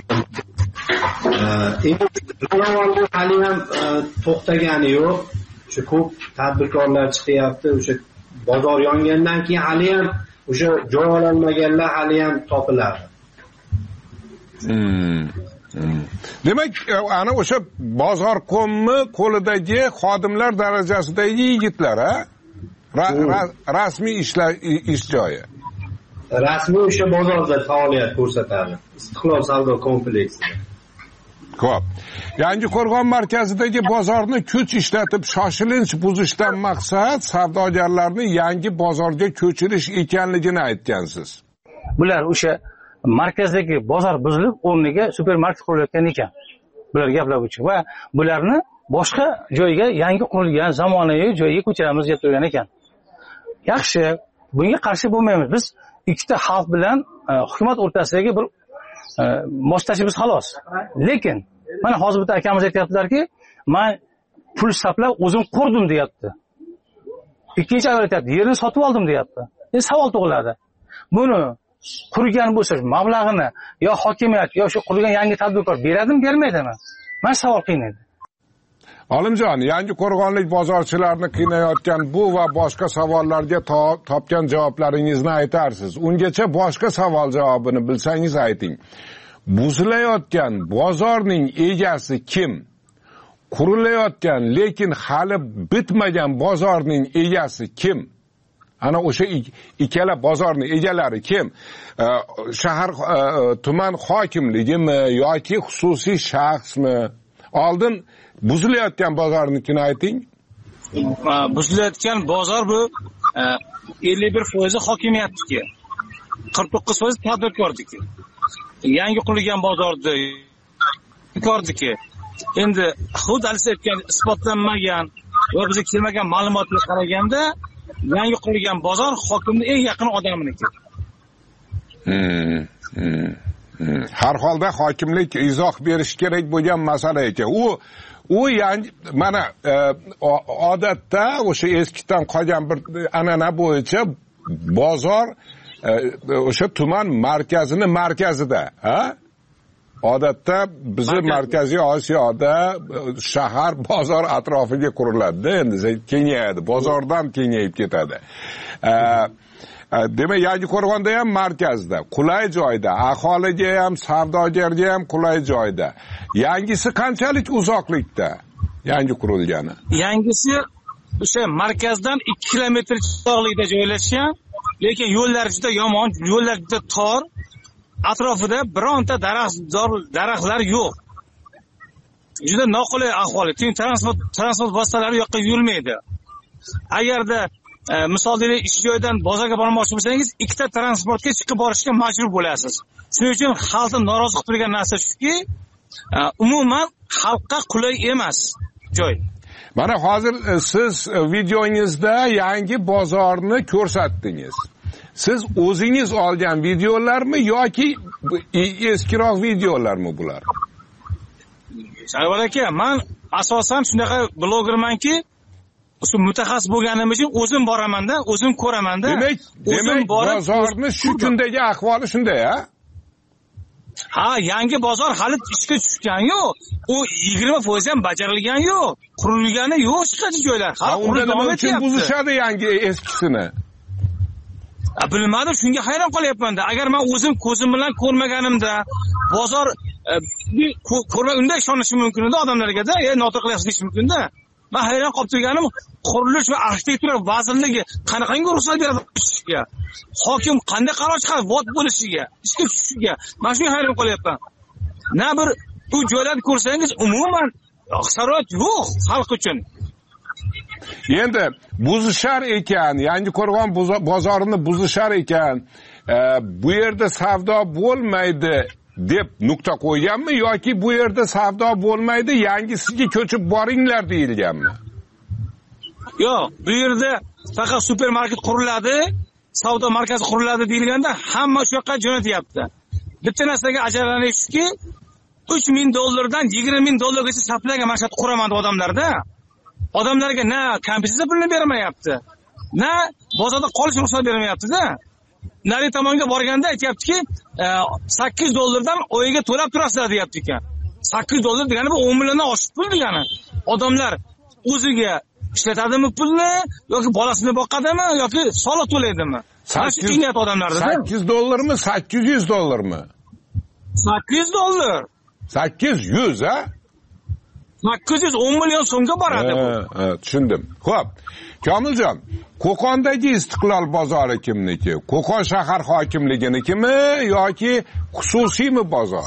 Endi zo'ravonlik hali ham to'xtagani yo'q. Shu ko'p tadbirkorlar chiqyapti. O'sha bozor yongandan keyin hali ham o'sha joy ololmaganlar hali ham topiladi. Demak, ana o'sha bozorkommi qo'lidagi xodimlar darajasidagi yigitlar, rasmiy ish joyi. Rasmiy o'sha bozorda faoliyat ko'rsatadi. Istiqlol savdo kompleksida. Xo'p. Yangi Qo'rg'on markazidagi bozorni kuch ishlatib shoshilinch buzishdan maqsad savdogarlarni yangi bozorga ko'chirish ekanligini aytgansiz. Bular o'sha markazdagi bozor buzilib, o'rniga supermarket qurilayotgan ekan. Bular gaplar uchun va bularni boshqa joyga, yangi qurilgan zamonaviy joyga ko'chiramiz deb turgan ekan. Yaxshi, bunga qarshi bo'lmaymiz. Biz ikkita xalq bilan hukumat o'rtasidagi bir moslashimiz xolos. Lekin mana hozir bitta akamiz aytayaptilarki, men pul saplab o'zim qurdim deyapti. Ikkinchi ayol aytadi, yerni sotib oldim deyapti. Endi savol tug'iladi. Buni qurgan bo'lsa, mablag'ini yo hokimiyat yo shu qurgan yangi tadbirkor beradimi, bermaydimi? Men savol qiynaydi. Olimjon, yangi qo'rg'onlik bozorchilarni qiynayotgan bu va boshqa savollarga topgan javoblaringizni aytarsiz. Ungacha boshqa savol javobini bilsangiz ayting. Buzilayotgan bozorning egasi kim? Qurilayotgan lekin hali bitmagan bozorning egasi kim? Ana o'sha ikkala bozorning egalari kim? Shahar tuman hokimligimi yoki xususiy shaxsmi? Oldin buzilayotgan bozornikini ayting. Buzilayotgan bozor bu 51% hokimiyatniki, 49% tadbirkorniki. Yangi qurilgan bozorda tadbirkorniki. Endi xuddi aytgan isbotlanmagan va bizga kelmagan ma'lumotga qaraganda yangi qurilgan bozor hokimning eng yaqin odamniki. Har holda hokimlik izoh berish kerak bo'lgan masala ekan. U yangi mana odatda o'sha eskidan qolgan bir an'ana bo'yicha bozor o'sha tuman markazini markazida, ha? Odatda bizni Markaziy Osiyoda shahar bozor atrofiga quriladi, endi kengayadi, bozordan kengayib ketadi. demak Yangiqo'rg'onda ham markazda, qulay joyda, aholiga ham, savdogarga ham qulay joyda. Yangisi qanchalik uzoqlikda? Yangi qurilgani. Yangisi o'sha markazdan 2 kilometr uzoqlikda joylashgan, lekin yo'llar juda yomon, yo'llar juda tor. Atrofida bironta daraxtlar yo'q. Juda noqulay ahvoli. Transport vositalari yoqqa yurmaydi. Agarda misol deylik ish joyidan bozorga bormoqchi bo'lsangiz, ikkita transportga chiqib borishga majbur bo'lasiz. Shuning uchun xalqni norozi qilib turgan narsa shuki, umuman xalqqa qulay emas joy. Mana hozir siz videongizda yangi bozorni ko'rsatdingiz. Siz o'zingiz olgan videolarmi yoki eskiroq videolarmi bular? Sarvar aka, men asosan shunaqa blogermanki, shu mutaxassis bo'lganim uchun o'zim boraman-da, o'zim ko'raman-da. Demak, bozorni shu kundagi ahvoli shunday, ha? Ha, yangi bozor hali ishga tushgan yo'q. U 20% ham bajarilgan yo'q. Qurilgani yo'q hech qancha joylar. Ha, unda nima uchun buzishadi yangi eskisini? Bilmadim, shunga hayron qolyapman-da. Agar men o'zim ko'zim bilan ko'rmaganimda, bozor ko'rma unday ishonishim mumkin edi odamlarga-da, noto'g'ri qilyapsiz mumkin-da. Men hayron qolib turganim, qurilish va arxitektura vazirligi qanaqangi ruxsat beradi ishga? Hokim qanday qaror chiqaradi vot bo'lishiga, ishga tushishiga? Men shunga hayron qolyapman. Na bir bu joylarni ko'rsangiz, umuman iqtisodiyot yo'q xalq uchun. Endi buzishar ekan, Yangiqo'rg'on bozorini buzishar ekan, bu yerda savdo bo'lmaydi deb nuqta qo'yganmi yoki bu yerda savdo bo'lmaydi, yangisiga ko'chib boringlar deyilganmi? Yo'q, bu yerda faqat supermarket quriladi, savdo markazi quriladi deyilganda hamma shu yoqqa jo'natyapti. Bitta narsaga ajablanishki, $3000 $20000 sarflagan maqsad quraman odamlarda. Odamlarga na kompensatsiya pulini bermayapti, na bozorda qolish ruxsat bermayapti-da. Nari tomonga borganda aytayaptiki, $8 oyiga to'lab turasizlar deyapti ekan. $8 degani bu 10 milliondan oshib pul degani. Odamlar o'ziga ishlatadimi pulni yoki bolasini boqadimi yoki soliq to'laydimi? $8 odamlarda. $8mi, $800mi? $800. 800 ha? 810 million so'mga boradi bu. Tushundim. Xo'p. Komiljon, Qo'qondagi Istiqlol bozori kimniki? Qo'qon shahar hokimliginikimi yoki xususiymi bozor?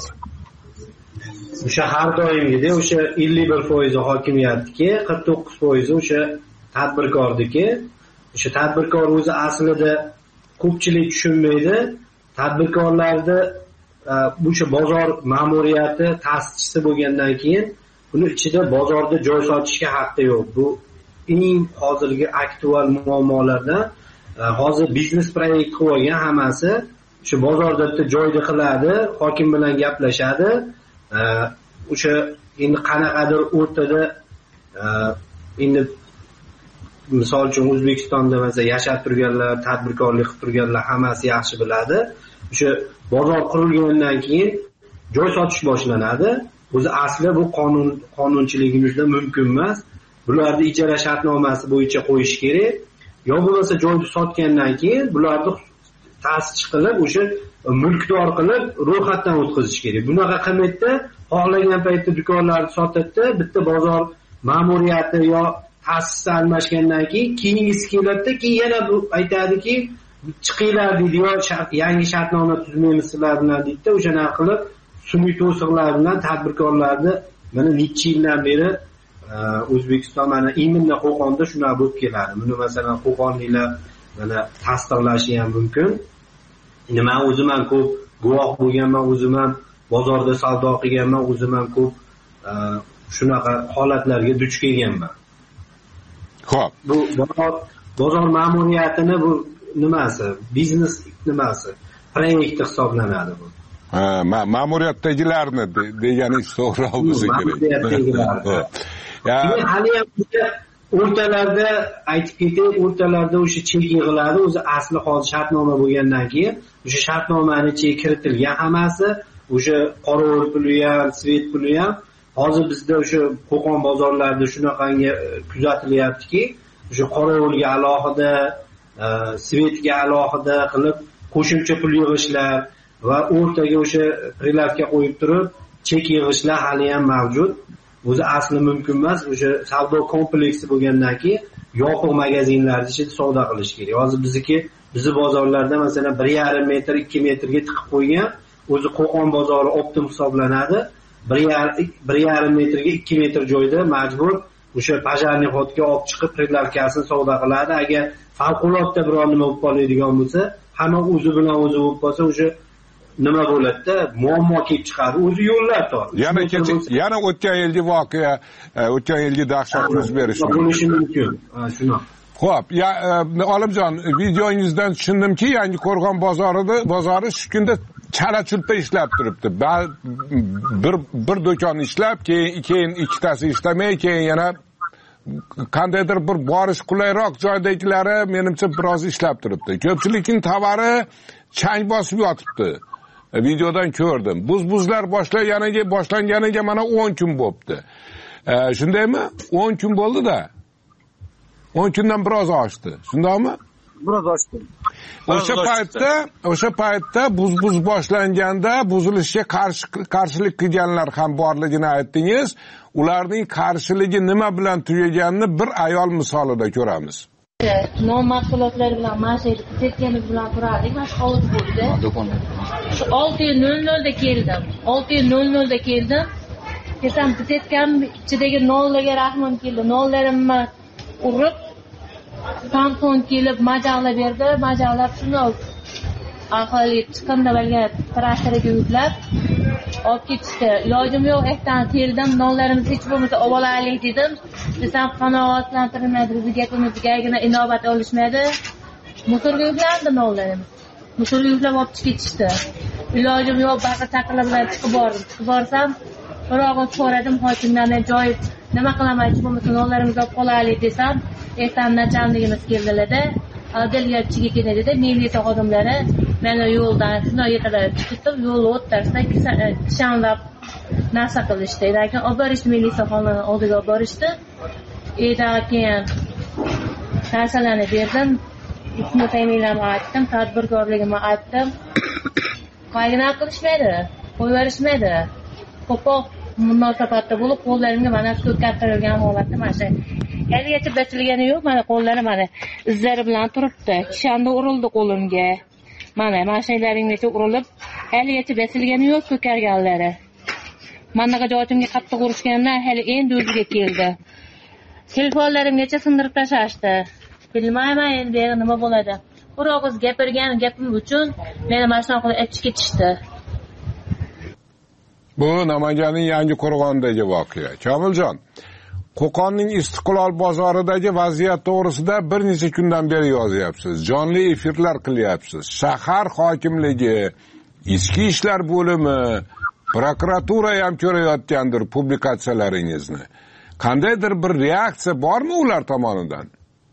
O'sha har doimgidek o'sha 51% hokimiyatniki, 49% o'sha tadbirkorniki. O'sha tadbirkor o'zi aslida ko'pchilik tushunmaydi. Tadbirkorlarda o'sha bozor ma'muriyati ta'sischisi bo'lgandan keyin buni ichida bozorda joy sotishga haqqi yo'q. Bu eng hozirgi aktual muammolardan. Hozir biznes proyekt qilib olgan hammasi shu bozorda bitta joyda qiladi, hokim bilan gaplashadi. O'sha endi qanaqadir o'rtada endi misol uchun O'zbekistonda masalan yashab turganlar, tadbirkorlik qilib turganlar hammasi yaxshi biladi. O'sha bozor qurilgandan keyin joy sotish boshlanadi. O'zi asli bu qonunchiligimizda mumkin emas. Bularni ijara shartnomasi bo'yicha qo'yish kerak. Yo bo'lmasa joyni sotgandan keyin bularni ta'sis qilib, o'sha mulkdor qilib ro'yxatdan o'tkazish kerak. Bunaqa qilmaydi, xohlagan paytda do'konlarni sotadi, bitta bozor ma'muriyati yo ta'sis almashgandan keyingisi keladi, keyin yana bu aytadiki, chiqinglar deydi, yo yangi shartnoma tuzmaymiz sizlar bilan deydi, o'shana qilib sun'iy to'siqlar bilan tadbirkorlarni mana necha yildan beri O'zbekiston mana iminda Qo'qonda shunaqa bo'lib keladi. Buni masalan Qo'qonliklar mana tasdiqlashi ham mumkin. Men o'zim ham ko'p guvoh bo'lganman, o'zim ham bozorda savdo qilganman, o'zim ham ko'p shunaqa holatlarga duch kelganman. Xo'p. Bu bozor ma'muriyatini bu nimasi? Biznes nimasi? Proyekt hisoblanadi bu. Ma'muriyatdagilarni deganingiz to'g'ri bo'lsa kerak. Ma'muriyatdagilar. Hali ham o'rtalarda aytib ketay, o'rtalarda o'sha chek yig'iladi, o'zi asli hozir shartnoma bo'lgandan keyin o'sha shartnomani ichiga kiritilgan hammasi, o'sha qorovul puli ham, svet puli ham hozir bizda o'sha Qo'qon bozorlarida shunaqangi kuzatilyaptiki, o'sha qorovulga alohida, svetga alohida qilib qo'shimcha pul yig'ishlar va o'rtaga o'sha prilavka qo'yib turib chek yig'ishlar hali ham mavjud. O'zi asli mumkin emas. O'sha savdo kompleksi bo'lgandan keyin yopiq magazinlarda ichida savdo qilish kerak. Hozir bizni bozorlarda masalan 1,5 metr 2 metrga tiqib qo'ygan o'zi Qo'qon bozori optim hisoblanadi. 1,5 metrga 2 metr joyda majbur o'sha pajarniy xodga olib chiqib prilavkasini savdo qiladi. Agar favqulodda biror nima bo'lib qoladigan bo'lsa, hamma o'zi bilan o'zi bo'lib qolsa o'sha nima bo'ladi-da, muammo kelib chiqadi. O'zi yo'llar tor. Yana o'tgan yilgi voqea, o'tgan yilgi dahshat yuz berishi mumkin. Shuna. Xo'p, Olimjon, videongizdan tushundimki, Yangiqo'rg'on bozori shu kunda chala-chulpa ishlab turibdi. Bir do'kon ishlab, keyin ikkitasi ishlamay, keyin yana qandaydir bir borish qulayroq joydagilari menimcha biroz ishlab turibdi. Ko'pchilikning tovari chang bosib yotibdi. Videodan ko'rdim. Buzlar boshlanganiga mana 10 kun bo'libdi. Shundaymi? 10 kun bo'ldi-da. 10 kundan biroz oshdi. Shundaymi? Biroz oshdi. O'sha paytda buz boshlanganda buzilishga qarshilik qilganlar ham borligini aytdingiz. Ularning qarshiligi nima bilan tugaganini bir ayol misolida ko'ramiz. Non mahsulotlar bilan mashaylik ketganimiz bilan turardik. Mana shu hovuz bo'ldi. Shu 6:00 da keldim. 6:00 keldim. Kesam bitetgan ichidagi nonlarga rahmim keldi. Nonlarimni urib tampon kelib majaqlab berdi. Majaqlab shuni aholi chiqindi bo'lgan traktorga yuklab olib ketishdi. Ilojim yo'q, ehtan keldim, nonlarimizni hech bo'lmasa olib olaylik dedim. Desam qanoatlantirilmaydi, bizni gapimizga inobat olishmaydi. Musorga yuklandi nonlarimiz. Musorga yuklab olib ketishdi. Ilojim yo'q, baqir chaqirlar bilan chiqib bordim. Chiqib borsam, so'rog'im so'radim hokimdan, joy nima qilaman, hech bo'lmasa nonlarimizni olib qolaylik desam, ertan nachalnigimiz keldilar-da. Adliyachiga keladi-da, militsiya xodimlari meni yo'ldan shunday yetalab chiqib, yo'l o'rtasida kishanlab narsa qilishdi. Lekin olib borishdi, militsiya xodimlari oldiga olib borishdi. Keyin narsalarni berdim, ismi familiyamni aytdim, tadbirkorligimni aytdim. Qayg'ina qilishmaydi, qo'yverishmaydi. Ko'proq munosabatda bo'lib, qo'llarimga mana shu ko'kattirilgan holatda mana shu haligacha bachilgani yo'q, mana qo'llarim mana izlari bilan turibdi. Kishanda urildi qo'limga. Mana mashinalargacha urilib, haligacha bachilgani yo'q ko'karganlari. Manaqa joyimga qattiq urishgandan hali endi o'ziga keldi. Telefonlarimgacha sindirib tashlashdi. Bilmayman endi nima bo'ladi. Bir og'iz gapirgan gapim uchun meni mana shunaqa qilib aytib ketishdi. Bu Namanganning Yangiqo'rg'ondagi voqea. Komiljon, Qo'qonning Istiqlol bozoridagi vaziyat to'g'risida bir necha kundan beri yozyapsiz. Jonli efirlar qilyapsiz. Shahar hokimligi, ichki ishlar bo'limi, prokuratura ham ko'rayotgandir publikatsiyalaringizni. Qandaydir bir reaksiya bormi ular tomonidan?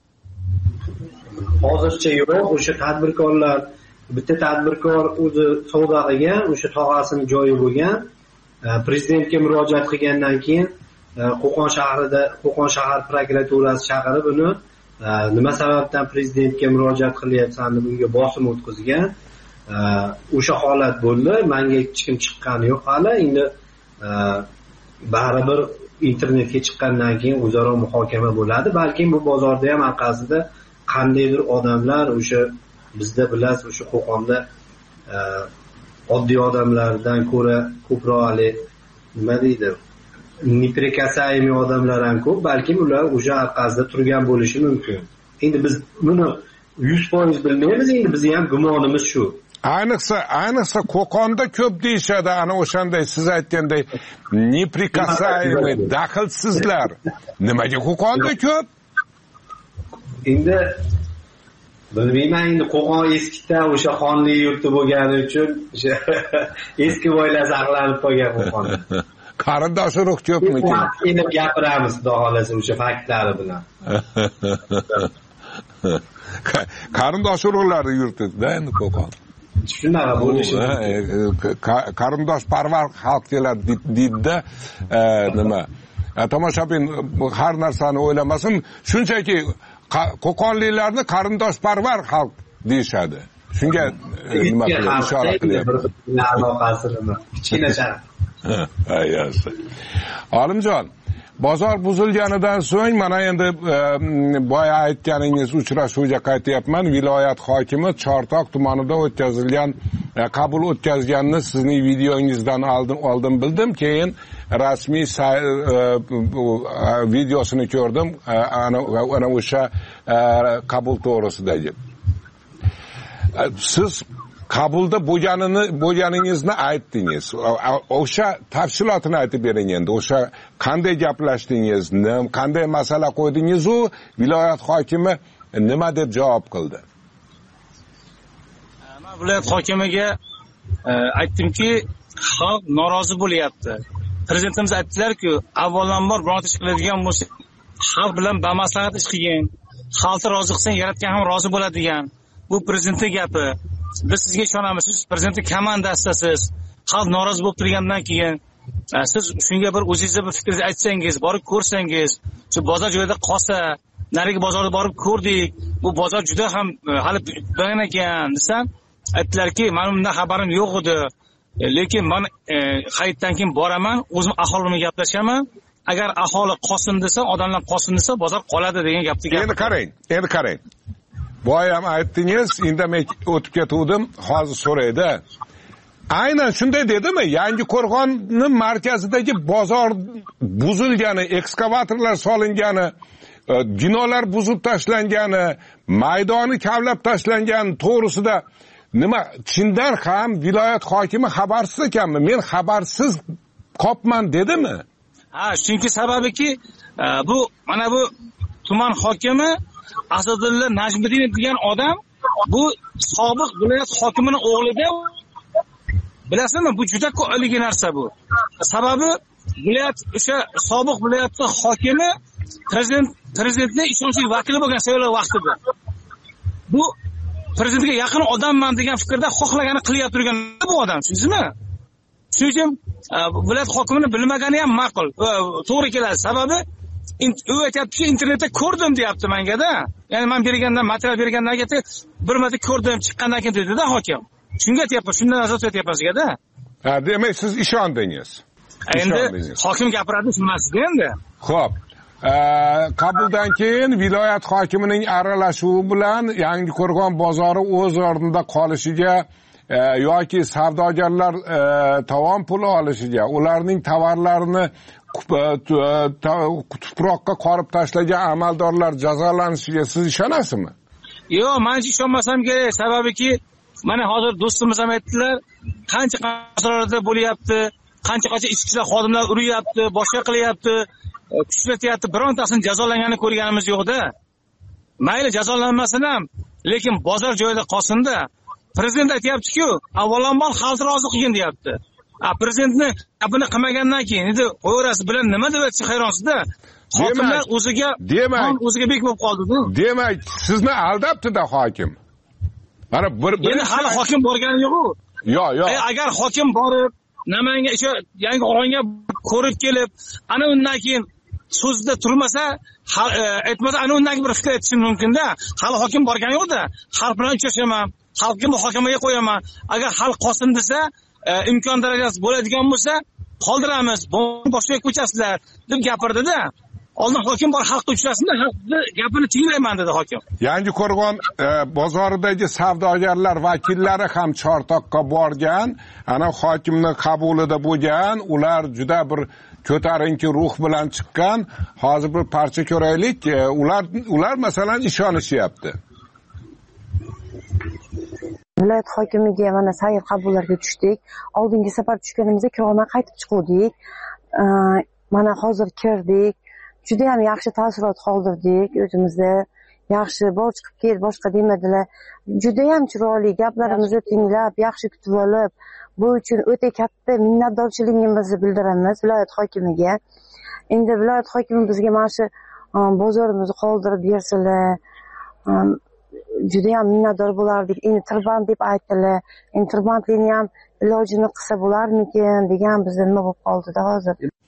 Hozircha yo'q. O'sha tadbirkorlar, bitta tadbirkor o'zi savdo qilgan, o'sha tog'asining joyi bo'lgan. Prezidentga murojaat qilgandan keyin Qo'qon shahar prokuraturasi chaqirib uni nima sababdan prezidentga murojaat qilyapsan deb unga bosim o'tkazgan. O'sha holat bo'ldi. Menga hech kim chiqqani yo'q hali. Endi baribir internetga chiqqandan keyin o'zaro muhokama bo'ladi. Balki bu bozorda ham orqasida qandaydir odamlar o'sha bizda bilasiz o'sha Qo'qonda oddiy odamlardan ko'ra ko'proq nima deydi, neprekasaymi odamlar ham ko'p. Balki ular o'sha orqasida turgan bo'lishi mumkin. Endi biz buni 100% bilmaymiz. Endi bizning ham gumonimiz shu. Ayniqsa Qo'qonda ko'p deyishadi, ana o'shanday siz aytganday neprekasaymi, daxlsizlar. Nimaga Qo'qonda ko'p? Endi bilmayman, endi Qo'qon eskida o'sha xonlik yurti bo'lgani uchun o'sha eski boylar saqlanib qolgan Qo'qonda. Qarindosh urug' ko'pmikin? Endi gapiramiz, xudo xolasa, o'sha faktlari bilan. Qarindosh urug'larning yurtida endi Qo'qon. Shunaqa bo'lishi. Qarindoshparvar xalq kelar deydi-da, nima? Tomoshabin har narsani o'ylamasin, shunchaki qo'qonliklarni qarindoshparvar xalq deyishadi. Shunga nima qilib ishora qilyapti? Aloqasi nima? Kichkinacha. Yaxshi. Olimjon, bozor buzilganidan so'ng mana endi boya aytganingiz uchrashuvga qaytyapman. Viloyat hokimi Chortoq tumanida o'tkazilgan qabul o'tkazganini sizning videongizdan oldin bildim, keyin rasmiy videosini ko'rdim. Ana o'sha qabul to'g'risidagi. Siz qabulda bo'lganingizni aytdingiz. O'sha tafsilotini aytib bering endi. O'sha qanday gaplashdingiz, qanday masala qo'ydingiz, u viloyat hokimi nima deb javob qildi? Men viloyat hokimiga aytdimki, xalq norozi bo'lyapti. Prezidentimiz aytdilar-ku, avvalambor birorta ish qiladigan bo'lsa, xalq bilan bamaslahat ish qilgin. Xalqni rozi qilsang, yaratgan ham rozi bo'ladi degan. Bu prezidentning gapi. Biz sizga ishonamiz. Siz prezidentning komandasidasiz. Xalq norozi bo'lib turgandan keyin siz shunga bir o'zingizga bir fikringizni aytsangiz, borib ko'rsangiz, shu bozor joyida qolsa, narigi bozorda borib ko'rdik. Bu bozor juda ham hali bitmagan ekan desam, aytdilarki, "Men bundan xabarim yo'q edi. Lekin men hayitdan keyin boraman, o'zim aholimga gaplashaman. Agar aholi qolsin desa, odamlar qolsin desa, bozor qoladi" degan gapni gapirdi. Endi qarang. Boya ham aytdingiz, indamay o'tib ketuvdim, hozir so'raydi. Aynan shunday dedimi? Yangi Qo'rg'onni markazidagi bozor buzilgani, ekskavatorlar solingani, binolar buzib tashlangani, maydoni kavlab tashlangani to'g'risida nima chindan ham viloyat hokimi xabarsiz ekanmi? Men xabarsiz qopman dedimi? Ha, chunki sababiki bu mana bu tuman hokimi Asadulla Najmiddinov degan odam bu sobiq viloyat hokimining o'g'lida. Bilasizmi, bu juda ko'pligi narsa bu. Sababi viloyat o'sha sobiq viloyatning hokimi prezidentning ishonchli vakili bo'lgan saylov vaqtida. Bu prezidentga yaqin odamman degan fikrda xohlagani qilyapti turgan bu odam, tushundingizmi? Shuning uchun viloyat hokimini bilmagani ham ma'qul, to'g'ri keladi. Sababi u aytayaptiki, internetda ko'rdim deyapti menga-da. Ya'ni men bergandan, material bergandan keyin bir marta ko'rdim, chiqqandan keyin dedi-da hokim. Shunga aytayapman, shundan nazorat etyapman sizga-da. Ha, demak siz ishondingiz. Endi hokim gapiradi, tushunmasizda endi. Xo'p. Qabuldan keyin viloyat hokimining aralashuvi bilan Yangi Qo'rg'on bozori o'z o'rnida qolishiga yoki savdogarlar tovon puli olishiga, ularning tovarlarini tuproqqa qorib tashlagan amaldorlar jazolanishiga siz ishonasizmi? Yo'q, men ishonmasam kerak. Sababiki mana hozir do'stimiz ham aytdilar, qancha bozorlarda bo'lyapti, qancha ichkilar xodimlar uryapti, boshqa qilyapti, kuchlatyapti, birontasini jazolanganini ko'rganimiz yo'q-da. Mayli jazolanmasin ham, lekin bozor joyida qolsin-da. Prezident aytayapti-ku, avvalambor xalq rozi qilgin deyapti. Prezidentni gapini qilmagandan keyin endi qo'yarasiz bilan nima deb aytsa hayronsiz-da. Hokimlar o'ziga bek bo'lib qoldi-da. Demak, sizni aldabdi-da hokim. Mana endi hali hokim borgani yo'q-ku. Yo'q. Agar hokim borib, Namanga o'sha Yangi Qo'rg'onga ko'rib kelib, ana undan keyin so'zida turmasa, aytmasa, ana undan bir fikr aytishi mumkin-da. Hali hokim borgani yo'q-da. Xalq bilan uchrashaman, xalqni muhokamaga qo'yaman. Agar xalq qolsin desa, imkon darajasi bo'ladigan bo'lsa, qoldiramiz, boshqa ko'chasizlar deb gapirdi-da. Oldin hokim bor, xalqqa uchrasin-da, xalqni gapini tinglayman dedi hokim. Yangi Qo'rg'on bozoridagi savdogarlar vakillari ham Chortoqqa borgan, ana hokimning qabulida bo'lgan, ular juda bir ko'tarinki ruh bilan chiqqan. Hozir bir parcha ko'raylik. Ular masalan ishonishyapti. Viloyat hokimiga mana sayr qabullarga tushdik. Oldingi safar tushganimizda Ko'g'ondan qaytib chiqdik. Mana hozir kirdik. Juda ham yaxshi taassurot qoldirdik o'zimizda. Yaxshi bor chiqib ket, boshqa demadilar. Juda ham chiroyli gaplarimizni tinglab, yaxshi kutib olib, bu uchun o'ta katta minnatdorchiligimizni bildiramiz viloyat hokimiga. Endi viloyat hokimi bizga mana shu bozorimizni qoldirib bersalar, juda ham minnatdor bo'lardik. Endi tirband deb aytdilar. Endi tirbandlikni ham ilojini qilsa bo'larmikin degan bizda nima bo'lib qoldi-da hozir.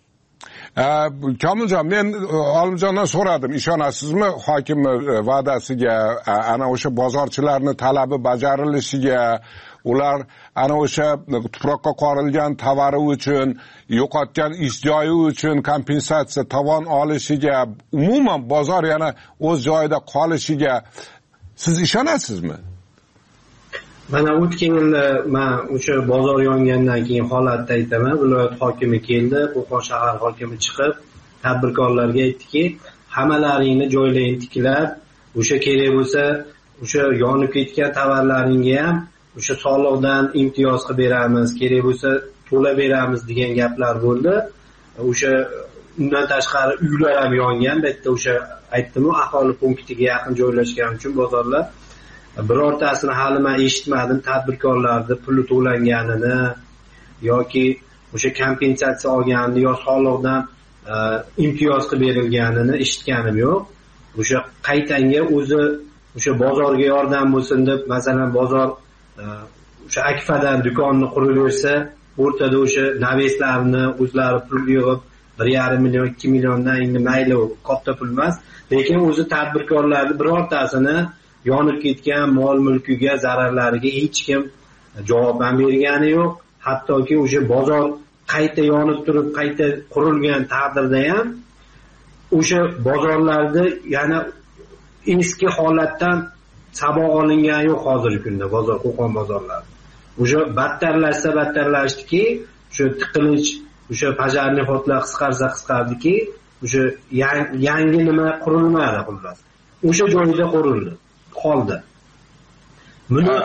Komiljon, men Olimjondan so'radim, ishonasizmi hokimni va'dasiga, ana o'sha bozorchilarning talabi bajarilishiga, ular ana o'sha tuproqqa qorilgan tovari uchun, yo'qotgan ish joyi uchun kompensatsiya tovon olishiga, umuman bozor yana o'z joyida qolishiga siz ishonasizmi? Mana o'tgan yilda men o'sha bozor yongandan keyin holatni aytaman. Viloyat hokimi keldi, Qo'qon shahar hokimi chiqib, tadbirkorlarga aytdiki, hammalaringni joylaring tiklab, o'sha kerak bo'lsa, o'sha yonib ketgan tovarlaringga ham o'sha soliqdan imtiyoz qilib beramiz, kerak bo'lsa to'lab beramiz degan gaplar bo'ldi. O'sha undan tashqari uylar ham yongan, bitta o'sha aytdim-ku, aholi punktiga yaqin joylashgani uchun bozorlar birortasini hali men eshitmadim, tadbirkorlarning puli to'langanini yoki o'sha kompensatsiya olganini yo soliqdan imtiyoz qilib berilganini eshitganim yo'q. O'sha qaytanga o'zi o'sha bozorga yordam bo'lsin deb, masalan, bozor o'sha akfadan do'konni quraversa, o'rtada o'sha naveslarni o'zlari pul yig'ib 1,5 million, 2 milliondan endi mayli, katta pul emas, lekin o'zi tadbirkorlarning birortasini yonib ketgan mol mulkiga, zararlariga hech kim javob ham bergani yo'q. Hattoki o'sha bozor qayta yonib turib, qayta qurilgan taqdirda ham o'sha bozorlarda yana eski holatdan saboq olingan yo'q hozirgi kunda bozor, Qo'qon bozorlari. O'sha battarlashdiki, o'sha tiqilinch, o'sha pajarniy xotlar qisqardiki, o'sha yangi nima qurilmadi xullas. O'sha joyda qurildi. Qoldi. Buni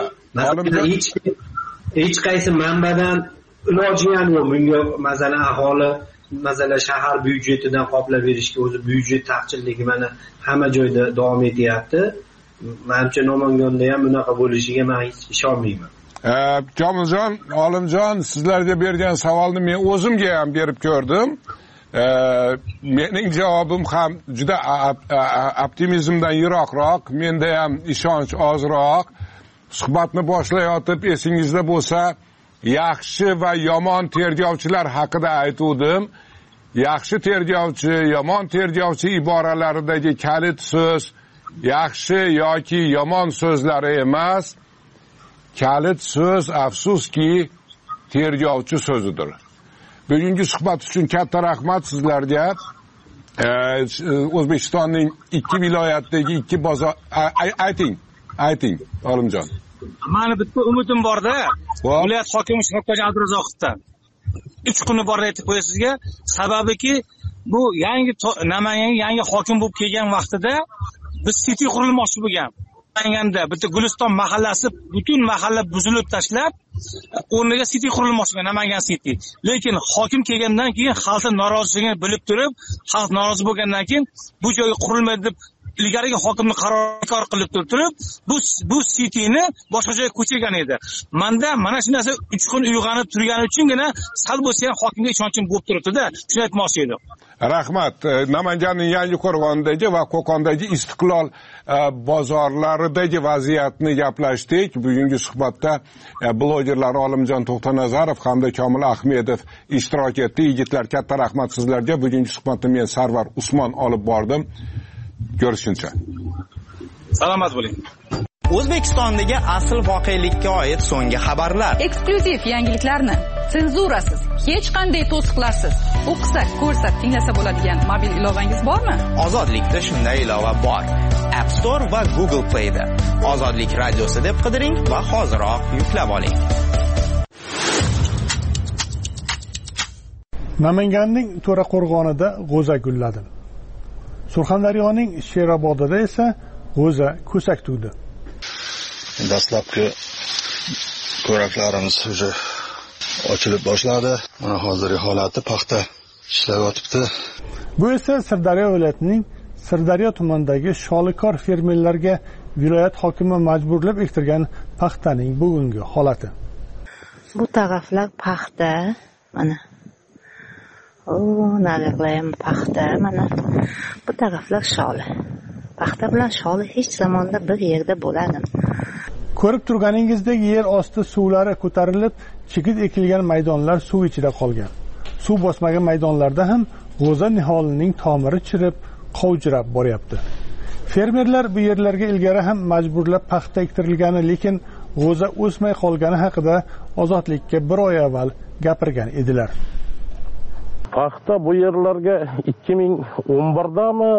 hech qaysi manbadan iloji ham yo'q. Bunga masalan aholi, masalan shahar byudjetidan qoplab berishga o'zi byudjet taqchilligi mana hamma joyda davom etyapti. Menimcha Namangonda ham bunaqa bo'lishiga men hech ishonmayman. Komiljon, Olimjon, sizlarga bergan savolni men o'zimga ham berib ko'rdim. Mening javobim ham juda optimizmdan yiroqroq, menda ham ishonch ozroq. Suhbatni boshlayotib esingizda bo'lsa, yaxshi va yomon tergovchilar haqida aytuvdim. Yaxshi tergovchi, yomon tergovchi iboralaridagi kalit so'z yaxshi yoki yomon so'zlari emas, kalit so'z afsuski tergovchi so'zidir. Bugungi suhbat uchun katta rahmat sizlarga. O'zbekistonning 2 viloyatdagi 2 bozor ayting Olimjon. Meni bitta umidim bor-da. Viloyat hokimi Shuhratxo'ja Abdurazzoqovdan. 3 kun bor aytib qo'yay sizga. Sababiki bu Namanganga yangi hokim bo'lib kelgan vaqtida biz city qurilmoqchi bo'lgan. Namanganda bitta Guliston mahallasi butun mahalla buzilib tashlab, o'rniga city qurilmoqchi bo'lgan, Namangan city. Lekin hokim kelgandan keyin xalqning noroziligini bilib turib, xalq norozi bo'lgandan keyin bu joyga qurilmaydi deb ilgarigi hokimni qaror qilib turib, bu cityni boshqa joyga ko'chirgan edi. Menda mana shu narsa 3 kun uyg'onib turgani uchungina sal bo'lsa ham hokimga ishonchim bo'lib turibdi-da, shuni aytmoqchi edim. Rahmat. Namanganning Yangiqo'rg'ondagi va Qo'qondagi Istiqlol bozorlaridagi vaziyatni gaplashdik. Bugungi suhbatda blogerlar Olimjon To'xtanazarov hamda Komil Ahmedov ishtirok etdi. Yigitlar, katta rahmat sizlarga. Bugungi suhbatni men Sarvar Usmon olib bordim. Görüşünce. Salomat bo'ling. O'zbekistondagi asl voqelikka oid so'nggi xabarlar. Eksklyuziv yangiliklarni senzurasiz, hech qanday to'siqlarsiz o'qisak, ko'rsak, tinglasa bo'ladigan mobil ilovangiz bormi? Ozodlikda shunday ilova bor. App Store va Google Play da. Ozodlik radiosi deb qidiring va hoziroq yuklab oling. Namanganning To'raqo'rg'onida g'o'za gulladi. Surxondaryoning Sherobodida esa g'o'za ko'sak tugdi. Dastlabki ko'raklarimiz уже ochilib boshladi. Mana hozirgi holati paxta ishlab yotibdi. Bu esa Sirdaryo viloyatining Sirdaryo tumanidagi sholikor fermerlarga viloyat hokimi majburlab ektirgan paxtaning bugungi holati. Bu taraflar paxta, mana. Nariqlayam paxta, mana. Bu taraflar sholi. Paxta bilan sholi hech zamonda bir yerda bo'ladi. Ko'rib turganingizdek yer osti suvlari ko'tarilib, chigit ekilgan maydonlar suv ichida qolgan. Suv bosmagan maydonlarda ham g'o'za niholining tomiri chirib qovjirab boryapti. Fermerlar bu yerlarga ilgari ham majburlab paxta ektirilgani, lekin g'o'za o'smay qolgani haqida Ozodlikka bir oy avval gapirgan edilar. Paxta bu yerlarga 2011dami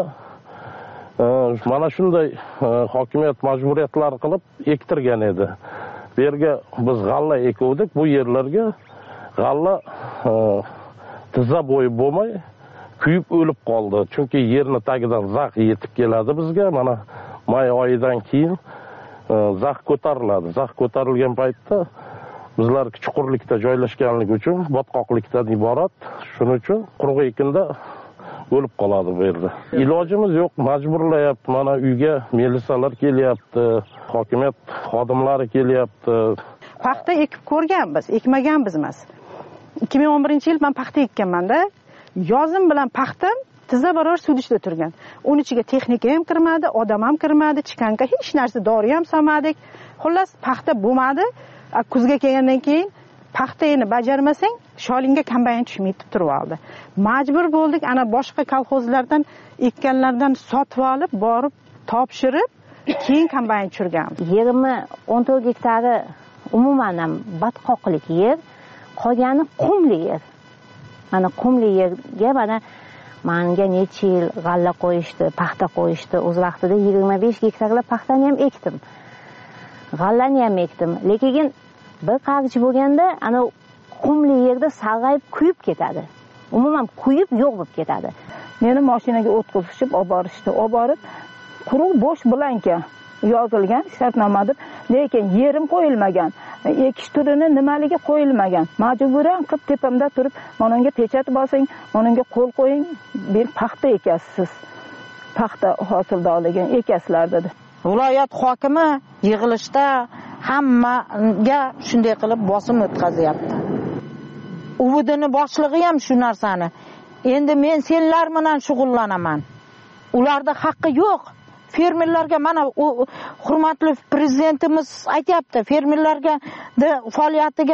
mana shunday hokimiyat majburiyatlar qilib ektirgan edi. Bu yerga biz g'alla ekuvdik, bu yerlarga g'alla tizza bo'yi bo'lmay kuyib o'lib qoldi. Chunki yerni tagidan zax yetib keladi bizga. Mana may oyidan keyin zax ko'tariladi. Zax ko'tarilgan paytda bizlar chuqurlikda joylashganligi uchun, botqoqlikdan iborat, shuning uchun quruq ekinda o'lib qoladi bu yerda. Ilojimiz yo'q, majburlayapti. Mana uyga militsiyalar kelyapti, hokimiyat xodimlari kelyapti. Paxta ekib ko'rganmiz, ekmaganmiz emas. 2011-yil men paxta ekkanman-da. Yozim bilan paxtam tizza barobar suv ichida turgan. Uning ichiga texnika ham kirmadi, odam ham kirmadi, chiqanka hech narsa, dori ham solmadik. Xullas, paxta bo'lmadi. Kuzga kelgandan keyin paxtani bajarmasang, sholingga kombayn tushmaydi turib oldi. Majbur bo'ldik, ana boshqa kolxozlardan ekkanlardan sotib olib, borib topshirib, keyin kombayn tushirgan. Yerimi 14 gektari umuman ham batqoqlik yer, qolgani qumli yer. Mana qumli yerga menga necha yil g'alla qo'yishdi, paxta qo'yishdi. O'z vaqtida 25 gektarlab paxtani ham ekdim. G'allani ham ekdim. Lekin bir qarich bo'lganda ana qumli yerda sarg'ayib kuyib ketadi. Umuman kuyib yo'q bo'lib ketadi. Meni mashinaga o'tkazishib olib borishdi. Olib borib quruq bo'sh blanka yozilgan shartnoma deb, lekin yerim qo'yilmagan. Ekish turini nimaligi qo'yilmagan. Majburan qilib tepamda turib, menga pechat bosing, menga qo'l qo'ying, bir paxta ekasiz. Paxta hosildorligini ekasizlar dedi. Viloyat hokimi yig'ilishda hammaga shunday qilib bosim o'tkazyapti. Uvudini boshlig'i ham shu narsani. Endi men senlar bilan shug'ullanaman. Ularda haqqi yo'q. Fermerlarga mana hurmatli prezidentimiz aytayapti, fermerlarga faoliyatiga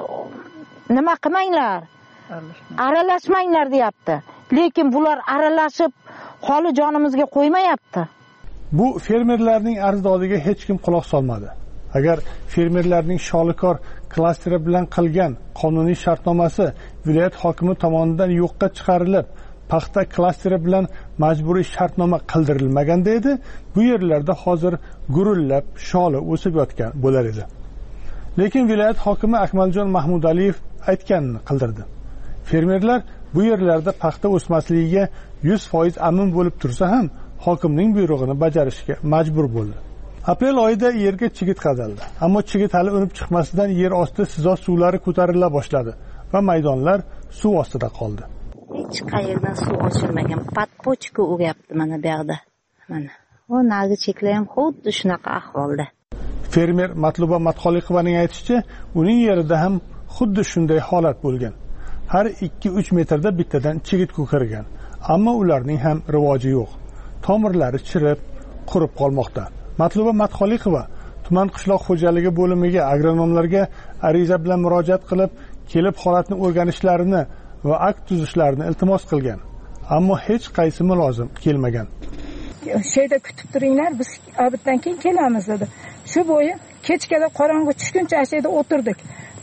nima qilmanglar, aralashmanglar deyapti. Lekin bular aralashib holi jonimizga qo'ymayapti. Bu fermerlarning arzdodiga hech kim quloq solmadi. Agar fermerlarning sholikor klasteri bilan qilgan qonuniy shartnomasi viloyat hokimi tomonidan yo'qqa chiqarilib, paxta klasteri bilan majburiy shartnoma qildirilmaganda edi, bu yerlarda hozir gurullab sholi o'sib yotgan bo'lar edi. Lekin viloyat hokimi Akmaljon Mahmudaliyev aytganini qildirdi. Fermerlar bu yerlarda paxta o'smasligiga 100% amin bo'lib tursa ham hokimning buyrug'ini bajarishga majbur bo'ldi. Aprel oyida yerga chigit qadaldi, ammo chigit hali unib chiqmasidan yer osti sizoz suvlari ko'tarila boshladi va maydonlar suv ostida qoldi. Hech qayerdan suv ochilmagan, patpochka o'ryapti mana bu yerda. Mana. O nari cheklar ham xuddi shunaqa ahvolda. Fermer Matluba Matxoliqovaning aytishicha, uning yerida ham xuddi shunday holat bo'lgan. Har 2-3 metrda bittadan chigit ko'kargan, ammo ularning ham rivoji yo'q. Tomirlari chirib, qurib qolmoqda. Matluba Matxoliqova tuman qishloq xo'jaligi bo'limiga agronomlarga ariza bilan murojaat qilib, kelib holatni o'rganishlarini va akt tuzishlarini iltimos qilgan. Ammo hech qaysi mulozim kelmagan. Şeyda kutib turinglar, biz abitdan keyin kelamiz dedi. Shu bo'yi kechkada qorong'i tushguncha ashayda o'tirdik.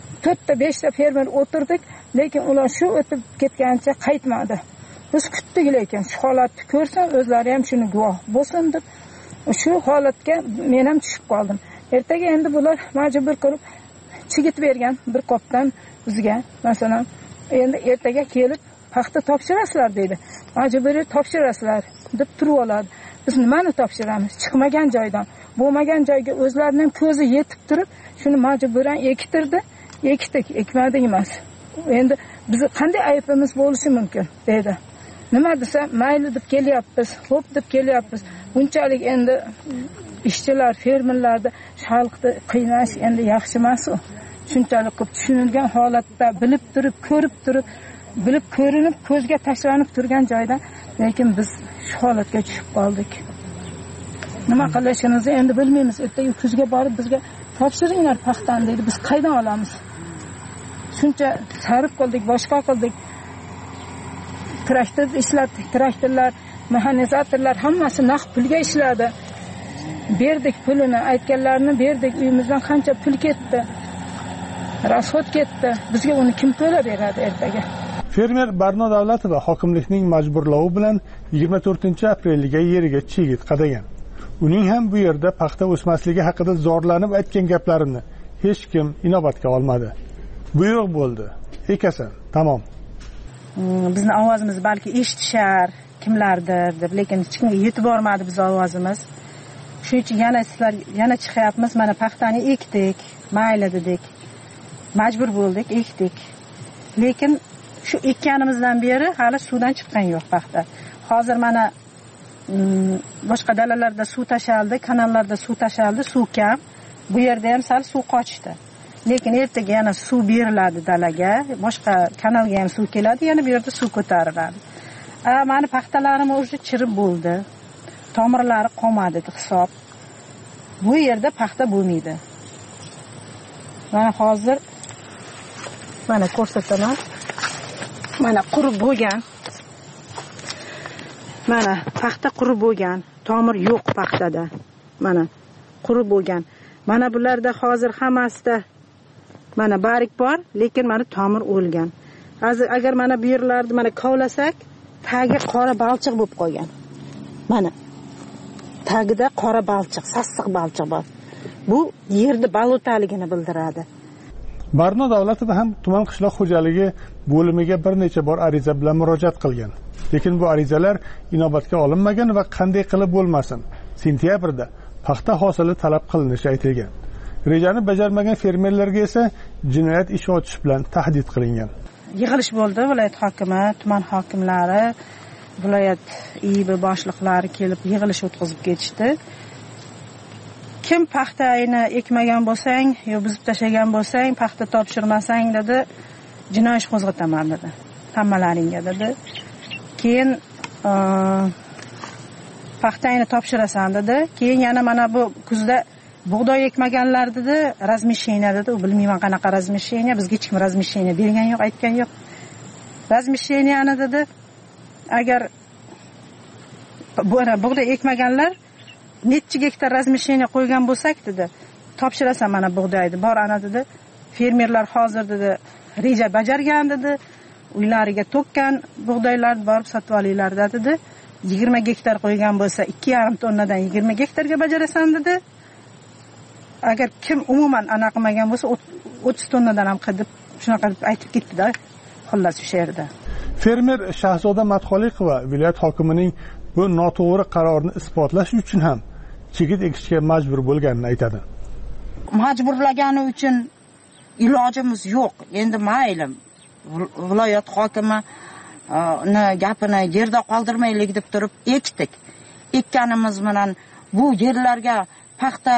4-5 ta fermer o'tirdik, lekin ular shu o'tib ketgancha qaytmadi. Biz kutdik, lekin shu holatni ko'rsin, o'zlari ham shuni guvoh bo'lsin deb shu holatga men ham tushib qoldim. Ertaga endi bular majbur qilib chigit bergan bir qopdan bizga, masalan, endi ertaga kelib paxta topshirasizlar deydi. Majburiy topshirasizlar deb turib oladi. Biz nimani topshiramiz? Chiqmagan joydan, bo'lmagan joyga o'zlarining ko'zi yetib turib, shuni majburan ektirdi. Ekdik, ekmadik emas. Endi biz qanday aybimiz bo'lishi mumkin dedi. Nima desa, mayli deb kelyapmiz, xo'p deb kelyapmiz. Bunchalik endi ishchilar, fermerlarda xalqni qiynash endi yaxshi emas u. Shunchalik ko'p tushunilgan holatda bilib turib, ko'rib turib, bilib ko'rinib, ko'zga tashlanib turgan joyda, lekin biz shu holatga tushib qoldik. Nima qilishimizni endi bilmaymiz. Ertaga kuzga borib bizga topshiringlar paxtani dedi. Biz qaydan olamiz? Shuncha sarf qildik, boshqa qildik. traktor ishlatdik, traktorlar, mexanizatorlar hammasi naqd pulga ishladi. Berdik pulini, aytganlarini berdik, uyimizdan qancha pul ketdi. Rasxod ketdi. Bizga uni kim to'lab beradi ertaga? Fermer Barno Davlatova hokimlikning majburlovi bilan 24-aprelga yeriga chigit qadagan. Uning ham bu yerda paxta o'smasligi haqida zorlanib aytgan gaplarini hech kim inobatga olmadi. Buyruq bo'ldi. Ekasan, tamom. Bizni ovozimiz balki eshitishar kimlardir deb, lekin hech kimga yetib bormadi biz ovozimiz. Shuning uchun yana chiqyapmiz. Mana paxtani ekdik, mayli dedik. Majbur bo'ldik, ekdik. Lekin shu ekkanimizdan beri hali suvdan chiqqan yo'q paxta. Hozir mana boshqa dalalarda suv tashaldi, kanallarda suv tashaldi, suv kam. Bu yerda ham sal suv qochdi. Lekin ertaga yana suv beriladi dalaga, boshqa kanalga ham suv keladi, yana bu yerda suv ko'tariladi. Mani paxtalarim o'zi chirib bo'ldi. Tomirlari qolmadi hisob. Bu yerda paxta bo'lmaydi. Mana hozir mana ko'rsataman. Mana qurib bo'lgan. Mana paxta qurib bo'lgan. Tomir yo'q paxtada. Mana qurib bo'lgan. Mana bularda hozir hammasida mana barik bor, lekin mana tomir o'lgan. Agar mana bu yerlarni mana kovlasak, tagi qora balchiq bo'lib qolgan. Mana tagida qora balchiq, sassiq balchiq bor. Bu yerda balotaligini bildiradi. Barno Davlatova ham tuman qishloq xo'jaligi bo'limiga bir necha bor ariza bilan murojaat qilgan. Lekin bu arizalar inobatga olinmagan va qanday qilib bo'lmasin, sentyabrda paxta hosili talab qilinishi aytilgan. Rejani bajarmagan fermerlarga esa jinoyat ishi ochish bilan tahdid qilingan. Yig'ilish bo'ldi, viloyat hokimi, tuman hokimlari, viloyat IIB boshliqlari kelib yig'ilish o'tkazib ketishdi. Kim paxtani ekmagan bo'lsang, yo buzib tashlagan bo'lsang, paxta topshirmasang dedi, jinoiy ish qo'zg'ataman dedi. Hammalaringga dedi. Keyin paxtani topshirasan dedi. Keyin yana mana bu kuzda bug'doy ekmaganlar dedi, razmisheniya dedi. U bilmayman qanaqa razmisheniya, bizga hech kim razmisheniya bergan yo'q, aytgan yo'q. Razmisheniyani dedi, agar bug'doy ekmaganlar necha gektar razmisheniya qo'ygan bo'lsak dedi, topshirasan mana bug'doyni. Bor ana dedi, fermerlar hozir dedi, reja bajargan dedi, uylariga to'kkan bug'doylarni borib sotib olinglar dedi. 20 gektar qo'ygan bo'lsa 2,5 tonnadan 20 gektarga bajarasan dedi. Agar kim umuman anaqa qilmagan bo'lsa 30 tonnadan ham qilib shunaqa deb aytib ketdi-da. Xullas o'sha yerda. Fermer Shahzoda Madxoliqova viloyat hokimining bu noto'g'ri qarorni isbotlash uchun ham chigit ekishga majbur bo'lganini aytadi. Majburlagani uchun ilojimiz yo'q. Endi mayli. Viloyat hokimi gapini yerda qoldirmaylik deb turib ekdik. Ekkanimiz bilan bu yerlarga paxta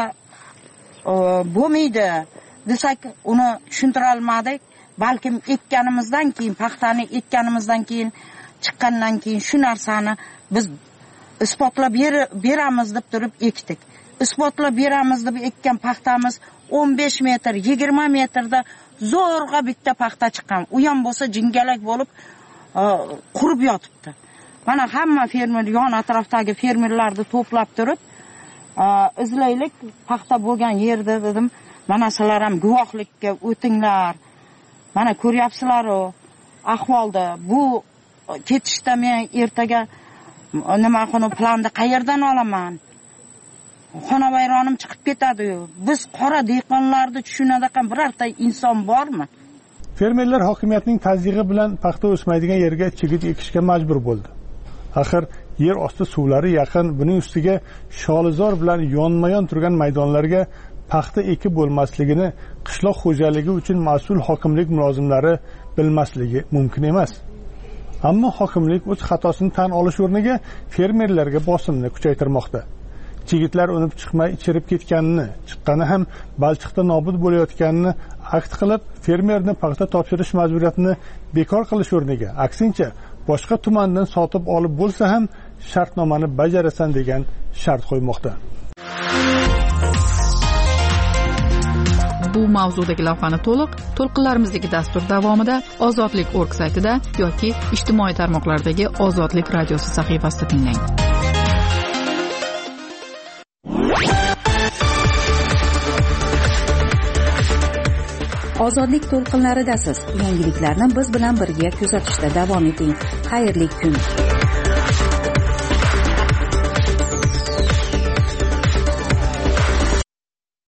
bo'lmaydi desak, uni tushuntira olmadik. Balkim ekkanimizdan keyin, paxtani ekkanimizdan keyin, chiqqandan keyin shu narsani biz isbotlab beramiz deb turib ekdik. Isbotlab beramiz deb ekkan paxtamiz 15 metr, 20 metrda zo'rg'a bitta paxta chiqqan. U ham bo'lsa jingalak bo'lib qurib yotibdi. Mana hamma fermer, yon atrofdagi fermerlarni to'plab turib, izlaylik paxta bo'lgan yerda dedim. Mana sizlar ham guvohlikka o'tinglar. Mana ko'ryapsizlar-ku ahvolda. Bu ketishda men ertaga nima qilib planni qayerdan olaman? Xonavayronim chiqib ketadi-yu. Biz qora dehqonlarni tushunadigan birorta inson bormi? Fermerlar hokimiyatning tazyiqi bilan paxta o'smaydigan yerga chigit ekishga majbur bo'ldi. Axir yer osti suvlari yaqin, buning ustiga Sholizor bilan yonma-yon turgan maydonlarga paxta ekib bo'lmasligini qishloq xo'jaligi uchun mas'ul hokimlik mulozimlari bilmasligi mumkin emas. Ammo hokimlik o'z xatosini tan olish o'rniga fermerlarga bosimni kuchaytirmoqda. Chigitlar unib chiqmay ichirib ketganini, chiqqani ham balchiqda nobud bo'layotganini akt qilib, fermerni paxta topshirish majburiyatini bekor qilish o'rniga, aksincha, boshqa tumandan sotib olib bo'lsa ham shartnomani bajarasan degan shart qo'ymoqda. bu mavzudagi lavhani to'lqinlarimizdagi dastur davomida ozodlik.org saytida yoki ijtimoiy tarmoqlardagi Ozodlik radiosi sahifasida tinglang. Ozodlik to'lqinlaridasiz. Yangiliklarni biz bilan birga kuzatishda davom eting. Xayrli kun.